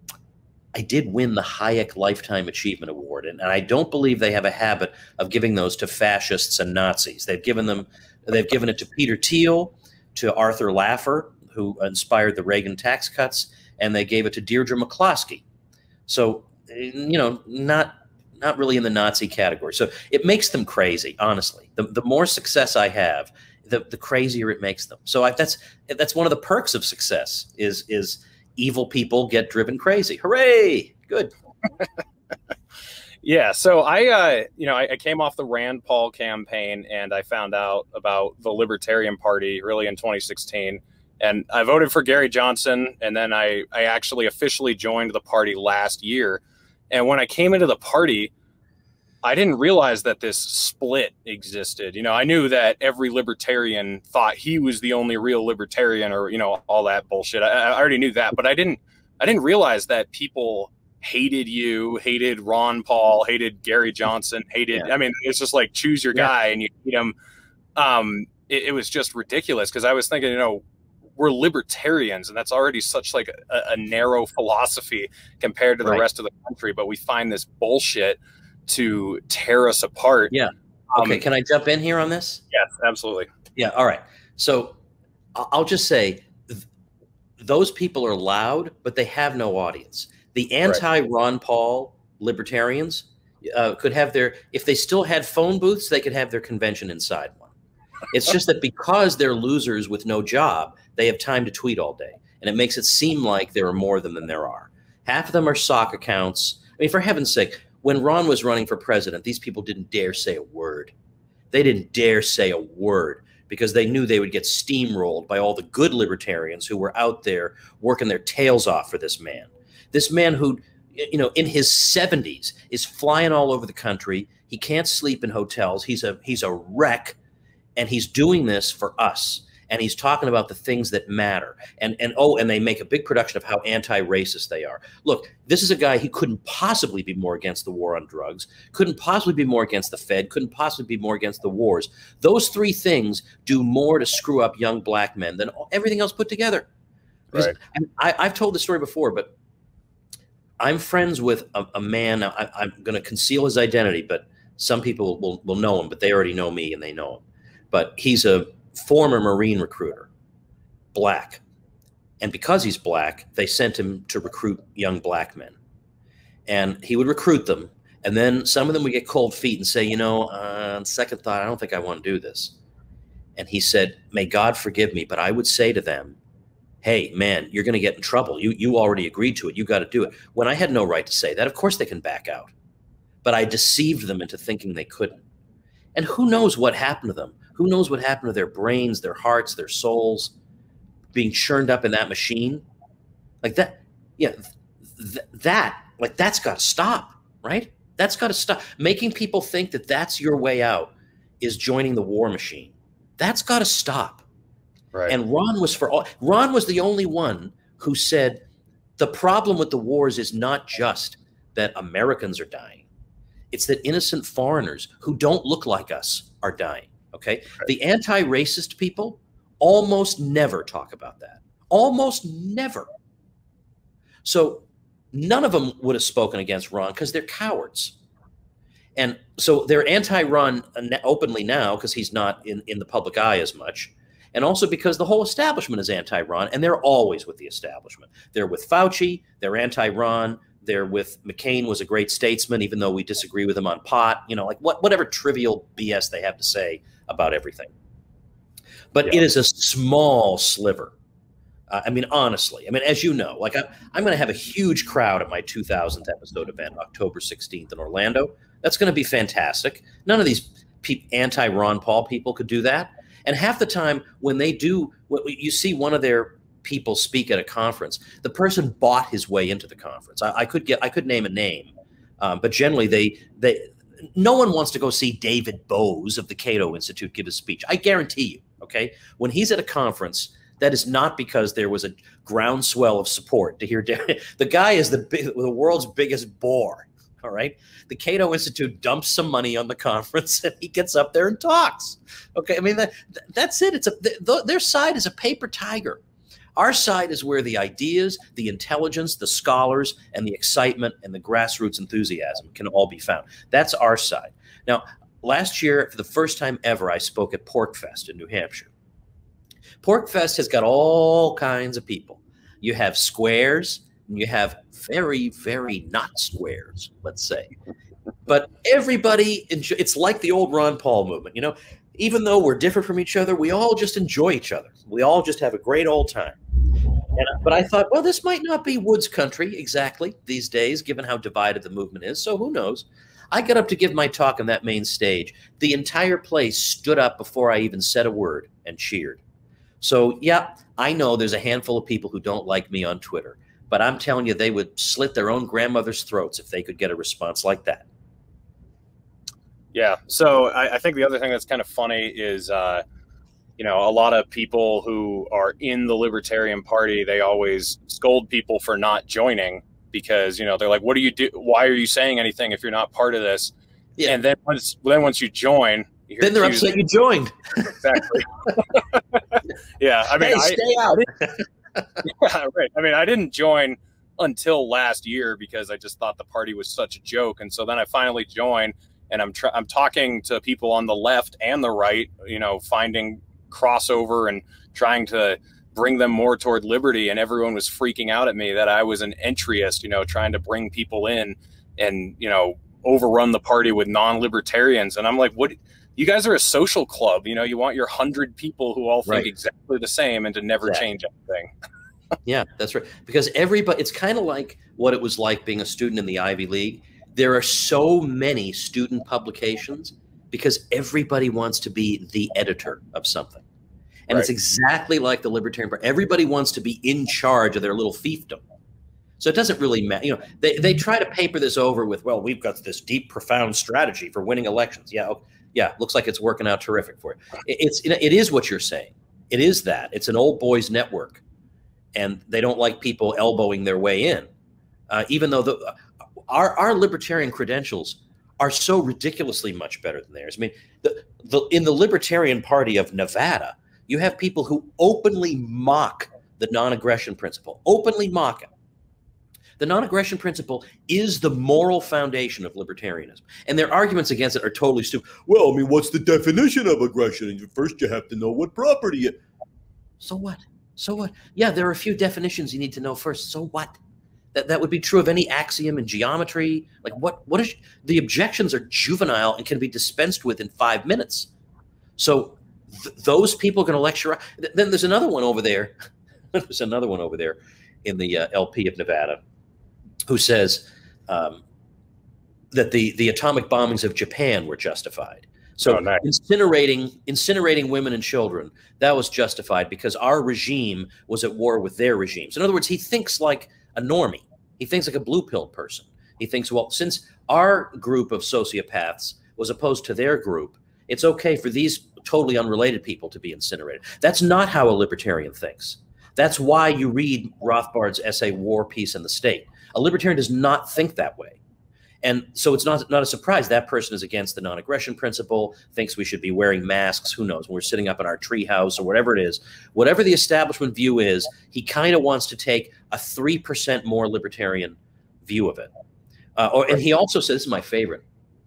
I did win the Hayek Lifetime Achievement Award, and, and I don't believe they have a habit of giving those to fascists and Nazis. They've given them, they've given it to Peter Thiel, to Arthur Laffer, who inspired the Reagan tax cuts, and they gave it to Deirdre McCloskey. So, you know, not not really in the Nazi category. So it makes them crazy, honestly. The the more success I have, the the crazier it makes them. So I, that's that's one of the perks of success is is. Evil people get driven crazy. Hooray! Good. Yeah. So I, uh, you know, I, I came off the Rand Paul campaign, and I found out about the Libertarian Party really in twenty sixteen. And I voted for Gary Johnson, and then I, I actually officially joined the party last year. And when I came into the party, I didn't realize that this split existed. You know, I knew that every libertarian thought he was the only real libertarian, or, you know, all that bullshit. I, I already knew that, but I didn't, I didn't realize that people hated you, hated Ron Paul, hated Gary Johnson, hated, yeah. I mean, it's just like, choose your yeah. guy and you hate him. Um, it, it was just ridiculous. Cause I was thinking, you know, we're libertarians, and that's already such like a, a narrow philosophy compared to the right. rest of the country. But we find this bullshit to tear us apart. Yeah. Okay. Um, Can I jump in here on this? Yes, absolutely. Yeah. All right. So I'll just say th- those people are loud, but they have no audience. The anti-Ron Paul libertarians uh, could have their, if they still had phone booths, they could have their convention inside one. It's just that because they're losers with no job, they have time to tweet all day. And it makes it seem like there are more of them than there are. Half of them are sock accounts. I mean, for heaven's sake, when Ron was running for president, these people didn't dare say a word. They didn't dare say a word because they knew they would get steamrolled by all the good libertarians who were out there working their tails off for this man. This man who, you know, in his seventies is flying all over the country. He can't sleep in hotels. He's a he's a wreck, and he's doing this for us. And he's talking about the things that matter. And, and oh, and they make a big production of how anti-racist they are. Look, this is a guy who couldn't possibly be more against the war on drugs, couldn't possibly be more against the Fed, couldn't possibly be more against the wars. Those three things do more to screw up young black men than everything else put together. Right. I, I've told this story before, but I'm friends with a, a man. I, I'm going to conceal his identity, but Some people will, will know him, but they already know me and they know him. But he's a former Marine recruiter, black. And because he's black, they sent him to recruit young black men. And he would recruit them. And then some of them would get cold feet and say, you know, uh, on second thought, I don't think I want to do this. And he said, may God forgive me, but I would say to them, hey, man, you're going to get in trouble. You, you already agreed to it. You got to do it. When I had no right to say that, of course they can back out. But I deceived them into thinking they couldn't. And who knows what happened to them? Who knows what happened to their brains, their hearts, their souls, being churned up in that machine? Like that, yeah, th that, like that's got to stop, right? That's got to stop. Making people think that that's your way out is joining the war machine. That's got to stop. Right. And Ron was for all. Ron was the only one who said the problem with the wars is not just that Americans are dying. It's that innocent foreigners who don't look like us are dying. Okay. Right. The anti-racist people almost never talk about that. Almost never. So none of them would have spoken against Ron because they're cowards. And so they're anti-Ron openly now because he's not in, in the public eye as much. And also because the whole establishment is anti-Ron, and they're always with the establishment. They're with Fauci, they're anti-Ron, they're with McCain was a great statesman, even though we disagree with him on pot, you know, like what, whatever trivial B S they have to say about everything. But yeah. It is a small sliver. Uh, I mean, honestly, I mean, as you know, like I, I'm going to have a huge crowd at my two thousandth episode event, October sixteenth in Orlando. That's going to be fantastic. None of these anti-Ron Paul people could do that. And half the time when they do, you see one of their people speak at a conference, the person bought his way into the conference. I, I could get, I could name a name, um, but generally they, they, no one wants to go see David Bose of the Cato Institute give a speech. I guarantee you, okay? When he's at a conference, that is not because there was a groundswell of support to hear. The guy is the, the world's biggest bore. All right. The Cato Institute dumps some money on the conference and he gets up there and talks. Okay. I mean, that, that's it. It's a, th their side is a paper tiger. Our side is where the ideas, the intelligence, the scholars, and the excitement and the grassroots enthusiasm can all be found. That's our side. Now, last year, for the first time ever, I spoke at PorcFest in New Hampshire. PorcFest has got all kinds of people. You have squares, and you have very, very not squares, let's say. But everybody, enjoy, it's like the old Ron Paul movement, you know, even though we're different from each other, we all just enjoy each other. We all just have a great old time. And, but I thought, well, this might not be Woods country exactly these days, given how divided the movement is. So who knows? I got up to give my talk on that main stage. The entire place stood up before I even said a word and cheered. So, yeah, I know there's a handful of people who don't like me on Twitter. But I'm telling you, they would slit their own grandmother's throats if they could get a response like that. Yeah. So I, I think the other thing that's kind of funny is, uh, you know, a lot of people who are in the Libertarian Party, they always scold people for not joining because, you know, they're like, what do you do? Why are you saying anything if you're not part of this? Yeah. And then once, then once you join, you then they're upset you joined. Exactly. Yeah. I mean, hey, I, stay out. Yeah, right. I mean, I didn't join until last year because I just thought the party was such a joke. And so then I finally joined and I'm, I'm talking to people on the left and the right, you know, finding crossover and trying to bring them more toward liberty. And everyone was freaking out at me that I was an entryist, you know, trying to bring people in and, you know, overrun the party with non-libertarians. And I'm like, what? You guys are a social club. You know, you want your hundred people who all think right. exactly the same and to never exactly. change anything. Yeah, that's right. Because everybody, it's kind of like what it was like being a student in the Ivy League. There are so many student publications because everybody wants to be the editor of something. And right. it's exactly like the Libertarian Party. Everybody wants to be in charge of their little fiefdom. So it doesn't really matter. You know, they, they try to paper this over with, well, we've got this deep, profound strategy for winning elections. Yeah, okay. Yeah, looks like it's working out terrific for you. It's it is what you're saying. It is that. It's an old boys network, and they don't like people elbowing their way in, uh, even though the our our libertarian credentials are so ridiculously much better than theirs. I mean, the, the in the Libertarian Party of Nevada, you have people who openly mock the non-aggression principle, openly mock it. The non-aggression principle is the moral foundation of libertarianism. And their arguments against it are totally stupid. Well, I mean, what's the definition of aggression? First, you have to know what property it. So what? So what? Yeah, there are a few definitions you need to know first. So what? That that would be true of any axiom in geometry. Like what? What is the objections are juvenile and can be dispensed with in five minutes. So th- those people are going to lecture. Th- then there's another one over there. there's another one over there in the uh, L P of Nevada, who says um, that the, the atomic bombings of Japan were justified. So oh, nice. incinerating incinerating women and children, that was justified because our regime was at war with their regimes. In other words, he thinks like a normie. He thinks like a blue pill person. He thinks, well, since our group of sociopaths was opposed to their group, it's okay for these totally unrelated people to be incinerated. That's not how a libertarian thinks. That's why you read Rothbard's essay, War, Peace, and the State. A libertarian does not think that way. And so it's not, not a surprise that person is against the non-aggression principle, thinks we should be wearing masks, who knows, when we're sitting up in our treehouse or whatever it is. Whatever the establishment view is, he kind of wants to take a three percent more libertarian view of it. Uh, or, and he also said, this is my favorite,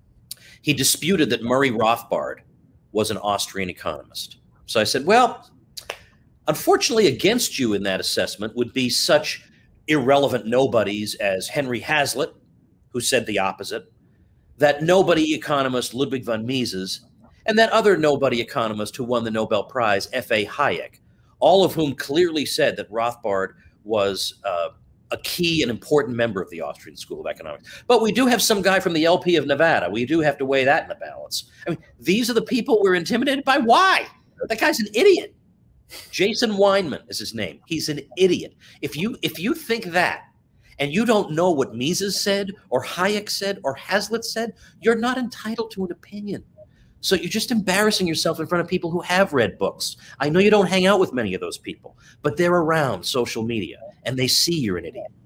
he disputed that Murray Rothbard was an Austrian economist. So I said, well, unfortunately against you in that assessment would be such irrelevant nobodies as Henry Hazlitt, who said the opposite, that nobody economist Ludwig von Mises, and that other nobody economist who won the Nobel Prize, F A Hayek, all of whom clearly said that Rothbard was uh, a key and important member of the Austrian School of Economics. But we do have some guy from the L P of Nevada. We do have to weigh that in the balance. I mean, these are the people we're intimidated by. Why? That guy's an idiot. Jason Weinman is his name. He's an idiot. If you if you think that, and you don't know what Mises said or Hayek said or Hazlitt said, you're not entitled to an opinion. So you're just embarrassing yourself in front of people who have read books. I know you don't hang out with many of those people, but they're around social media and they see you're an idiot.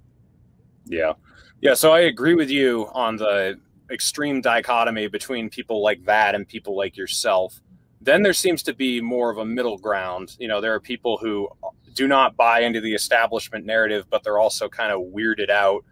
Yeah. Yeah. So I agree with you on the extreme dichotomy between people like that and people like yourself. Then there seems to be more of a middle ground. You know, there are people who do not buy into the establishment narrative, but they're also kind of weirded out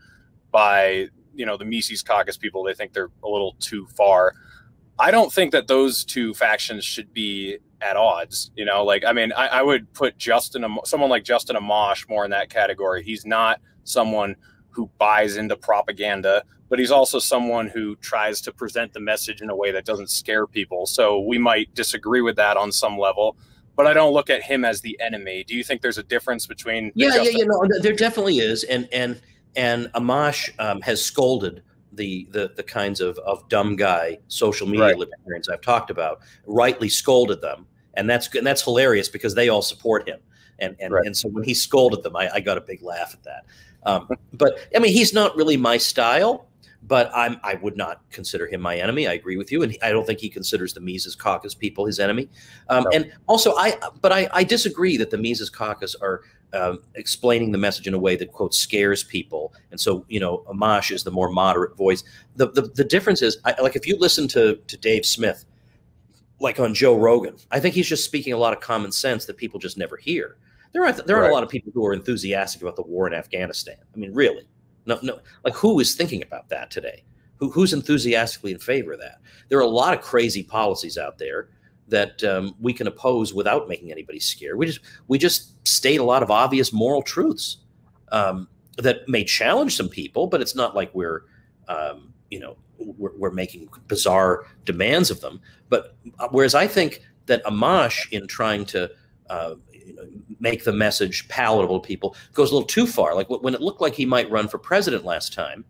by, you know, the Mises Caucus people. They think they're a little too far. I don't think that those two factions should be at odds. You know, like, I mean, I, I would put Justin, someone like Justin Amash more in that category. He's not someone who buys into propaganda, but he's also someone who tries to present the message in a way that doesn't scare people. So we might disagree with that on some level, but I don't look at him as the enemy. Do you think there's a difference between? Yeah, Justin- yeah, you know, there definitely is. And, and, and Amash um, has scolded the the the kinds of, of dumb guy social media right. libertarians I've talked about, rightly scolded them. And that's and that's hilarious because they all support him. And and, right. and so when he scolded them, I, I got a big laugh at that. Um, but I mean, he's not really my style, but I'm I would not consider him my enemy. I agree with you. And I don't think he considers the Mises Caucus people his enemy. Um, no. And also, I but I, I disagree that the Mises Caucus are Um, explaining the message in a way that, quote, scares people. And so, you know, Amash is the more moderate voice. The the, the difference is, I, like, if you listen to, to Dave Smith, like on Joe Rogan, I think he's just speaking a lot of common sense that people just never hear. There aren't, there aren't right. a lot of people who are enthusiastic about the war in Afghanistan. I mean, really. No, no. Like, who is thinking about that today? Who, who's enthusiastically in favor of that? There are a lot of crazy policies out there that um, we can oppose without making anybody scared. We just we just state a lot of obvious moral truths um, that may challenge some people, but it's not like we're um, you know we're, we're making bizarre demands of them. But uh, whereas I think that Amash, in trying to uh, you know, make the message palatable to people, goes a little too far. Like when it looked like he might run for president last time,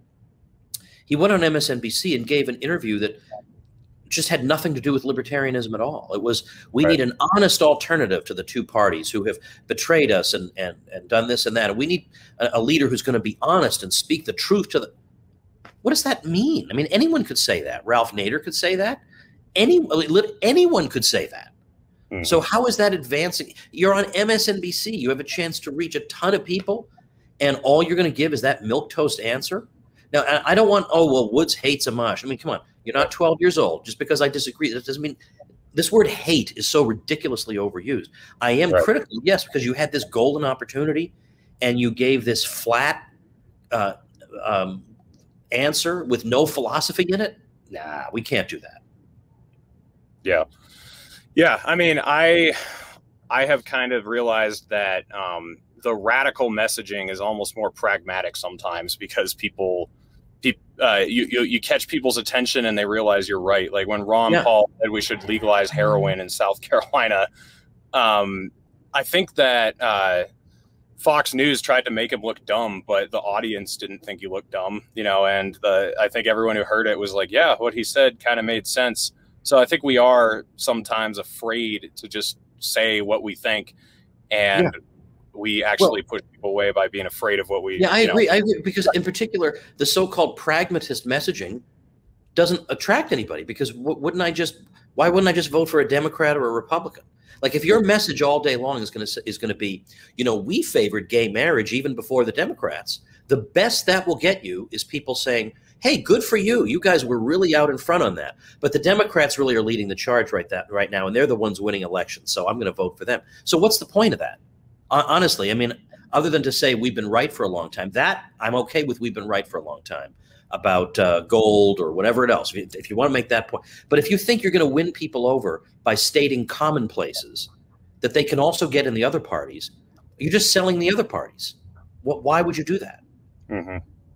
he went on M S N B C and gave an interview that just had nothing to do with libertarianism at all. It was, we right. need an honest alternative to the two parties who have betrayed us and and, and done this and that. And we need a, a leader who's going to be honest and speak the truth to the. What does that mean? I mean, anyone could say that. Ralph Nader could say that. Any anyone could say that. Mm-hmm. So how is that advancing? You're on M S N B C. You have a chance to reach a ton of people, and all you're going to give is that milquetoast answer. Now, I don't want, oh, well, Woods hates Amash. I mean, come on. You're not twelve years old. Just because I disagree, that doesn't mean this word hate is so ridiculously overused. I am right. critical, yes, because you had this golden opportunity and you gave this flat, uh, um, answer with no philosophy in it, nah, we can't do that. Yeah. Yeah. I mean, I, I have kind of realized that um, the radical messaging is almost more pragmatic sometimes because people, people uh, you, you, you catch people's attention and they realize you're right. Like when Ron Yeah. Paul said we should legalize heroin in South Carolina, um, I think that uh, Fox News tried to make him look dumb, but the audience didn't think he looked dumb, you know, and the, I think everyone who heard it was like, yeah, what he said kind of made sense. So I think we are sometimes afraid to just say what we think, and yeah. we actually well, push people away by being afraid of what we. Yeah, I you agree. know. I agree because, in particular, the so-called pragmatist messaging doesn't attract anybody. Because w- wouldn't I just? Why wouldn't I just vote for a Democrat or a Republican? Like, if your message all day long is going to is going to be, you know, we favored gay marriage even before the Democrats. The best that will get you is people saying, hey, good for you. You guys were really out in front on that. But the Democrats really are leading the charge right that right now, and they're the ones winning elections. So I'm going to vote for them. So what's the point of that? Honestly, I mean, other than to say we've been right for a long time, that I'm okay with. We've been right for a long time about uh, gold or whatever it else. If, if you want to make that point, but if you think you're going to win people over by stating commonplaces that they can also get in the other parties, you're just selling the other parties. What? Why would you do that? Mm-hmm.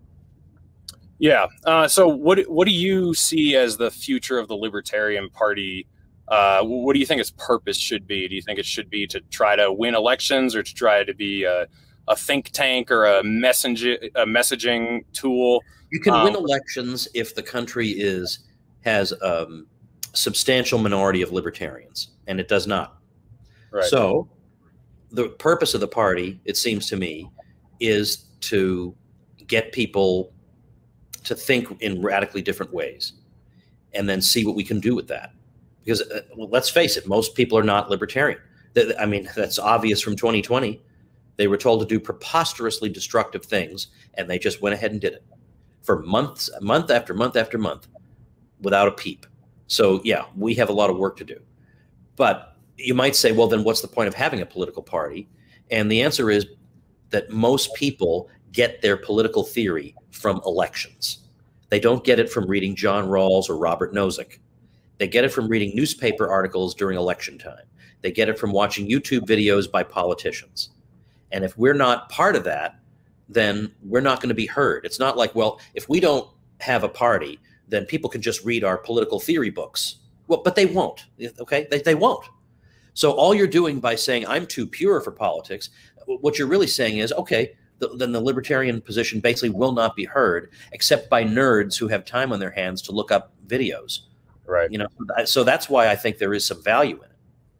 Yeah. Uh, so what what do you see as the future of the Libertarian Party? Uh, what do you think its purpose should be? Do you think it should be to try to win elections or to try to be a, a think tank or a, messenger, a messaging tool? You can um, win elections if the country is has a um, substantial minority of libertarians, and it does not. Right. So the purpose of the party, it seems to me, is to get people to think in radically different ways and then see what we can do with that. Because uh, well, let's face it, most people are not libertarian. I mean, that's obvious from twenty twenty. They were told to do preposterously destructive things, and they just went ahead and did it for months, month after month after month, without a peep. So, yeah, we have a lot of work to do. But you might say, well, then what's the point of having a political party? And the answer is that most people get their political theory from elections. They don't get it from reading John Rawls or Robert Nozick. They get it from reading newspaper articles during election time. They get it from watching YouTube videos by politicians. And if we're not part of that, then we're not going to be heard. It's not like, well, if we don't have a party, then people can just read our political theory books. Well, but they won't, okay? They, they won't. So all you're doing by saying, I'm too pure for politics, what you're really saying is, okay, the, then the libertarian position basically will not be heard except by nerds who have time on their hands to look up videos. Right. You know, so that's why I think there is some value in it.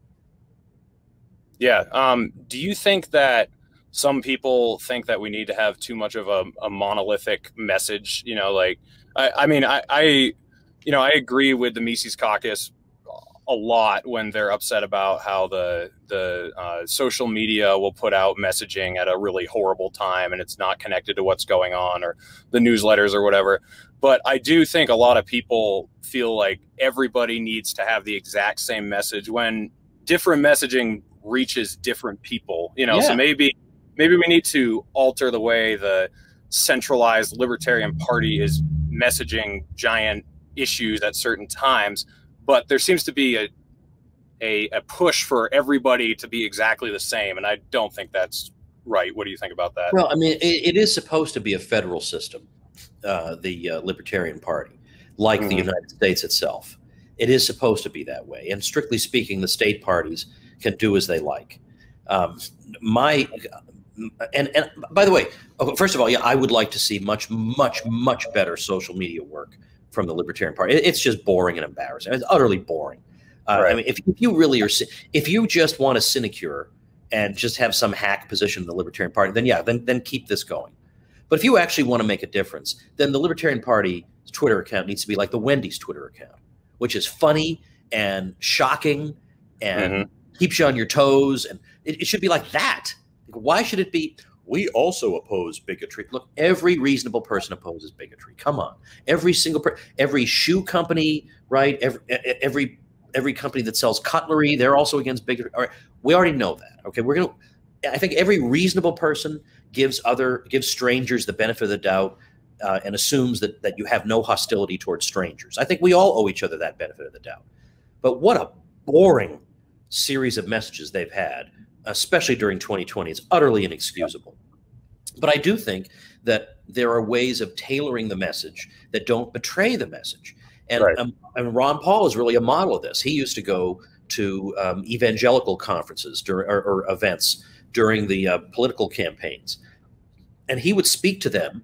Yeah. Um, do you think that some people think that we need to have too much of a, a monolithic message? You know, like, I, I mean, I, I, you know, I agree with the Mises Caucus a lot when they're upset about how the the uh, social media will put out messaging at a really horrible time and it's not connected to what's going on, or the newsletters or whatever. But I do think a lot of people feel like everybody needs to have the exact same message when different messaging reaches different people, you know, yeah. So maybe maybe we need to alter the way the centralized Libertarian Party is messaging giant issues at certain times. But there seems to be a, a a push for everybody to be exactly the same, and I don't think that's right. What do you think about that? Well, I mean, it, it is supposed to be a federal system, uh, the uh, Libertarian Party, like mm-hmm. the United States itself. It is supposed to be that way, and strictly speaking, the state parties can do as they like. Um, my and and by the way, first of all, yeah, I would like to see much, much, much better social media work from the Libertarian Party. It's just boring and embarrassing. It's utterly boring. Uh, right. I mean, if, if you really are, if you just want a sinecure and just have some hack position in the Libertarian Party, then yeah, then then keep this going. But if you actually want to make a difference, then the Libertarian Party's Twitter account needs to be like the Wendy's Twitter account, which is funny and shocking and mm-hmm. keeps you on your toes. And it, it should be like that. Why should it be? We also oppose bigotry. Look, every reasonable person opposes bigotry. Come on, every single per- every shoe company, right? Every every every company that sells cutlery, they're also against bigotry. All right, we already know that. Okay, we're gonna. I think every reasonable person gives other gives strangers the benefit of the doubt uh, and assumes that that you have no hostility towards strangers. I think we all owe each other that benefit of the doubt. But what a boring series of messages they've had, especially during twenty twenty. It's utterly inexcusable. But I do think that there are ways of tailoring the message that don't betray the message. And, Right. um, and Ron Paul is really a model of this. He used to go to um, evangelical conferences dur- or, or events during the uh, political campaigns. And he would speak to them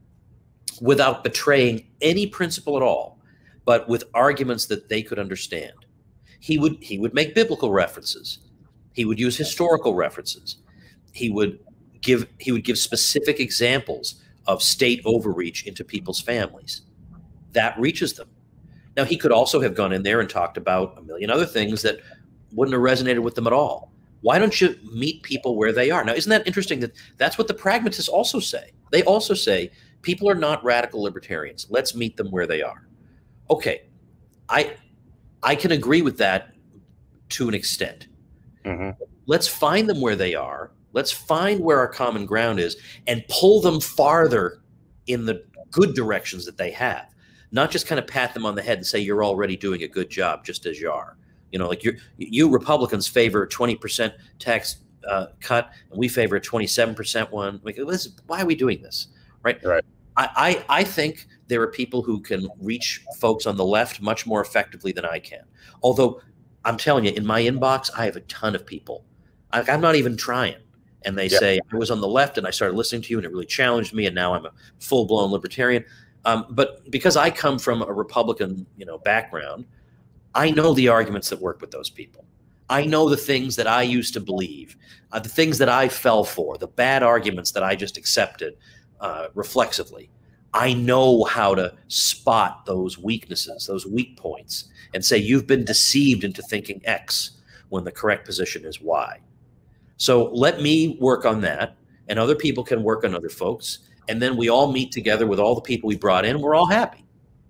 without betraying any principle at all, but with arguments that they could understand. He would he would make biblical references. He would use historical references. He would give he would give specific examples of state overreach into people's families. That reaches them. Now, he could also have gone in there and talked about a million other things that wouldn't have resonated with them at all. Why don't you meet people where they are? Now, isn't that interesting that that's what the pragmatists also say? They also say people are not radical libertarians. Let's meet them where they are. Okay, I I can agree with that to an extent. Mm-hmm. Let's find them where they are. Let's find where our common ground is and pull them farther in the good directions that they have. Not just kind of pat them on the head and say, you're already doing a good job just as you are. You know, like you you Republicans favor a twenty percent tax uh, cut, and we favor a twenty-seven percent one. Like, listen, why are we doing this? Right? Right. I, I, I think there are people who can reach folks on the left much more effectively than I can. Although I'm telling you, in my inbox, I have a ton of people. I, I'm not even trying. And they Yeah. say, I was on the left and I started listening to you and it really challenged me. And now I'm a full blown libertarian. Um, but because I come from a Republican, you know, background, I know the arguments that work with those people. I know the things that I used to believe, uh, the things that I fell for, the bad arguments that I just accepted uh, reflexively. I know how to spot those weaknesses, those weak points, and say you've been deceived into thinking X when the correct position is Y. So let me work on that, and other people can work on other folks, and then we all meet together with all the people we brought in, and we're all happy.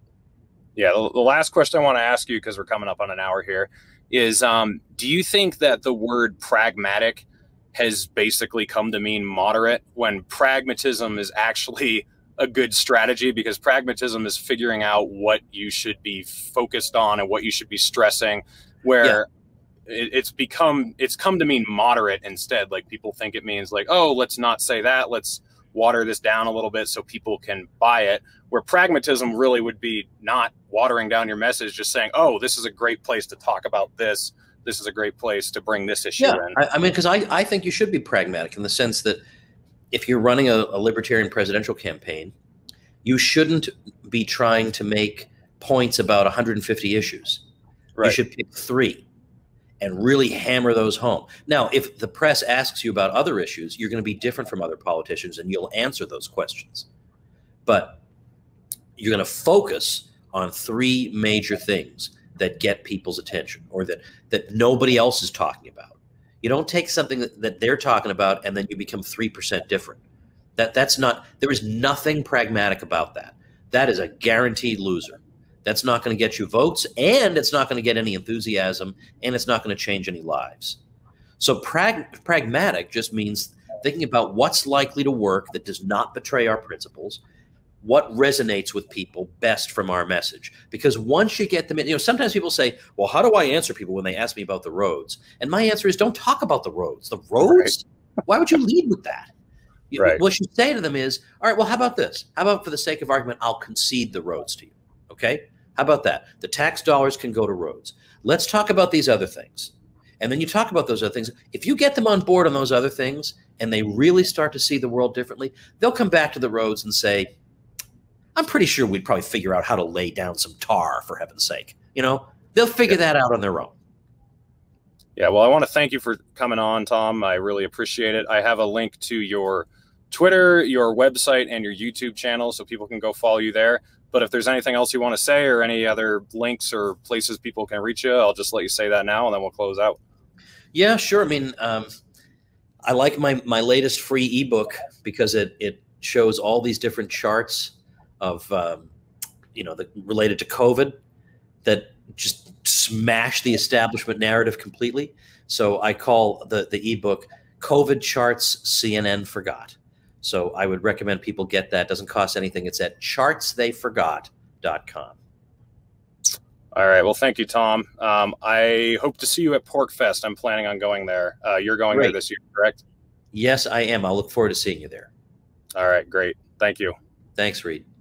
Yeah, the, the last question I want to ask you, because we're coming up on an hour here, is um, do you think that the word pragmatic has basically come to mean moderate when pragmatism is actually a good strategy? Because pragmatism is figuring out what you should be focused on and what you should be stressing, where yeah. it, it's become, it's come to mean moderate instead. Like people think it means like, oh, let's not say that. Let's water this down a little bit so people can buy it, where pragmatism really would be not watering down your message, just saying, oh, this is a great place to talk about this. This is a great place to bring this issue yeah, in. I, I mean, because I, I think you should be pragmatic in the sense that if you're running a, a libertarian presidential campaign, you shouldn't be trying to make points about one hundred fifty issues. Right. You should pick three and really hammer those home. Now, if the press asks you about other issues, you're going to be different from other politicians and you'll answer those questions. But you're going to focus on three major things that get people's attention or that, that nobody else is talking about. You don't take something that, that they're talking about and then you become three percent different. That that's not, there is nothing pragmatic about that. That is a guaranteed loser. That's not going to get you votes, and it's not going to get any enthusiasm, and it's not going to change any lives. So prag- pragmatic just means thinking about what's likely to work that does not betray our principles, what resonates with people best from our message. Because once you get them in, you know, sometimes people say, well, how do I answer people when they ask me about the roads? And my answer is, don't talk about the roads. The roads? Right. Why would you lead with that? You, right. What you say to them is, all right, well, how about this? How about, for the sake of argument, I'll concede the roads to you, okay? How about that? The tax dollars can go to roads. Let's talk about these other things. And then you talk about those other things. If you get them on board on those other things and they really start to see the world differently, they'll come back to the roads and say, I'm pretty sure we'd probably figure out how to lay down some tar, for heaven's sake. You know, they'll figure yeah. that out on their own. Yeah, well, I want to thank you for coming on, Tom. I really appreciate it. I have a link to your Twitter, your website, and your YouTube channel so people can go follow you there. But if there's anything else you want to say or any other links or places people can reach you, I'll just let you say that now and then we'll close out. Yeah, sure. I mean, um, I like my, my latest free ebook because it, it shows all these different charts of, um, you know, the, related to COVID that just smash the establishment narrative completely. So I call the, the ebook COVID Charts C N N Forgot. So I would recommend people get that. It doesn't cost anything. It's at charts they forgot dot com. All right. Well, thank you, Tom. Um, I hope to see you at Pork Fest. I'm planning on going there. Uh, you're going Great. there this year, correct? Yes, I am. I'll look forward to seeing you there. All right. Great. Thank you. Thanks, Reed.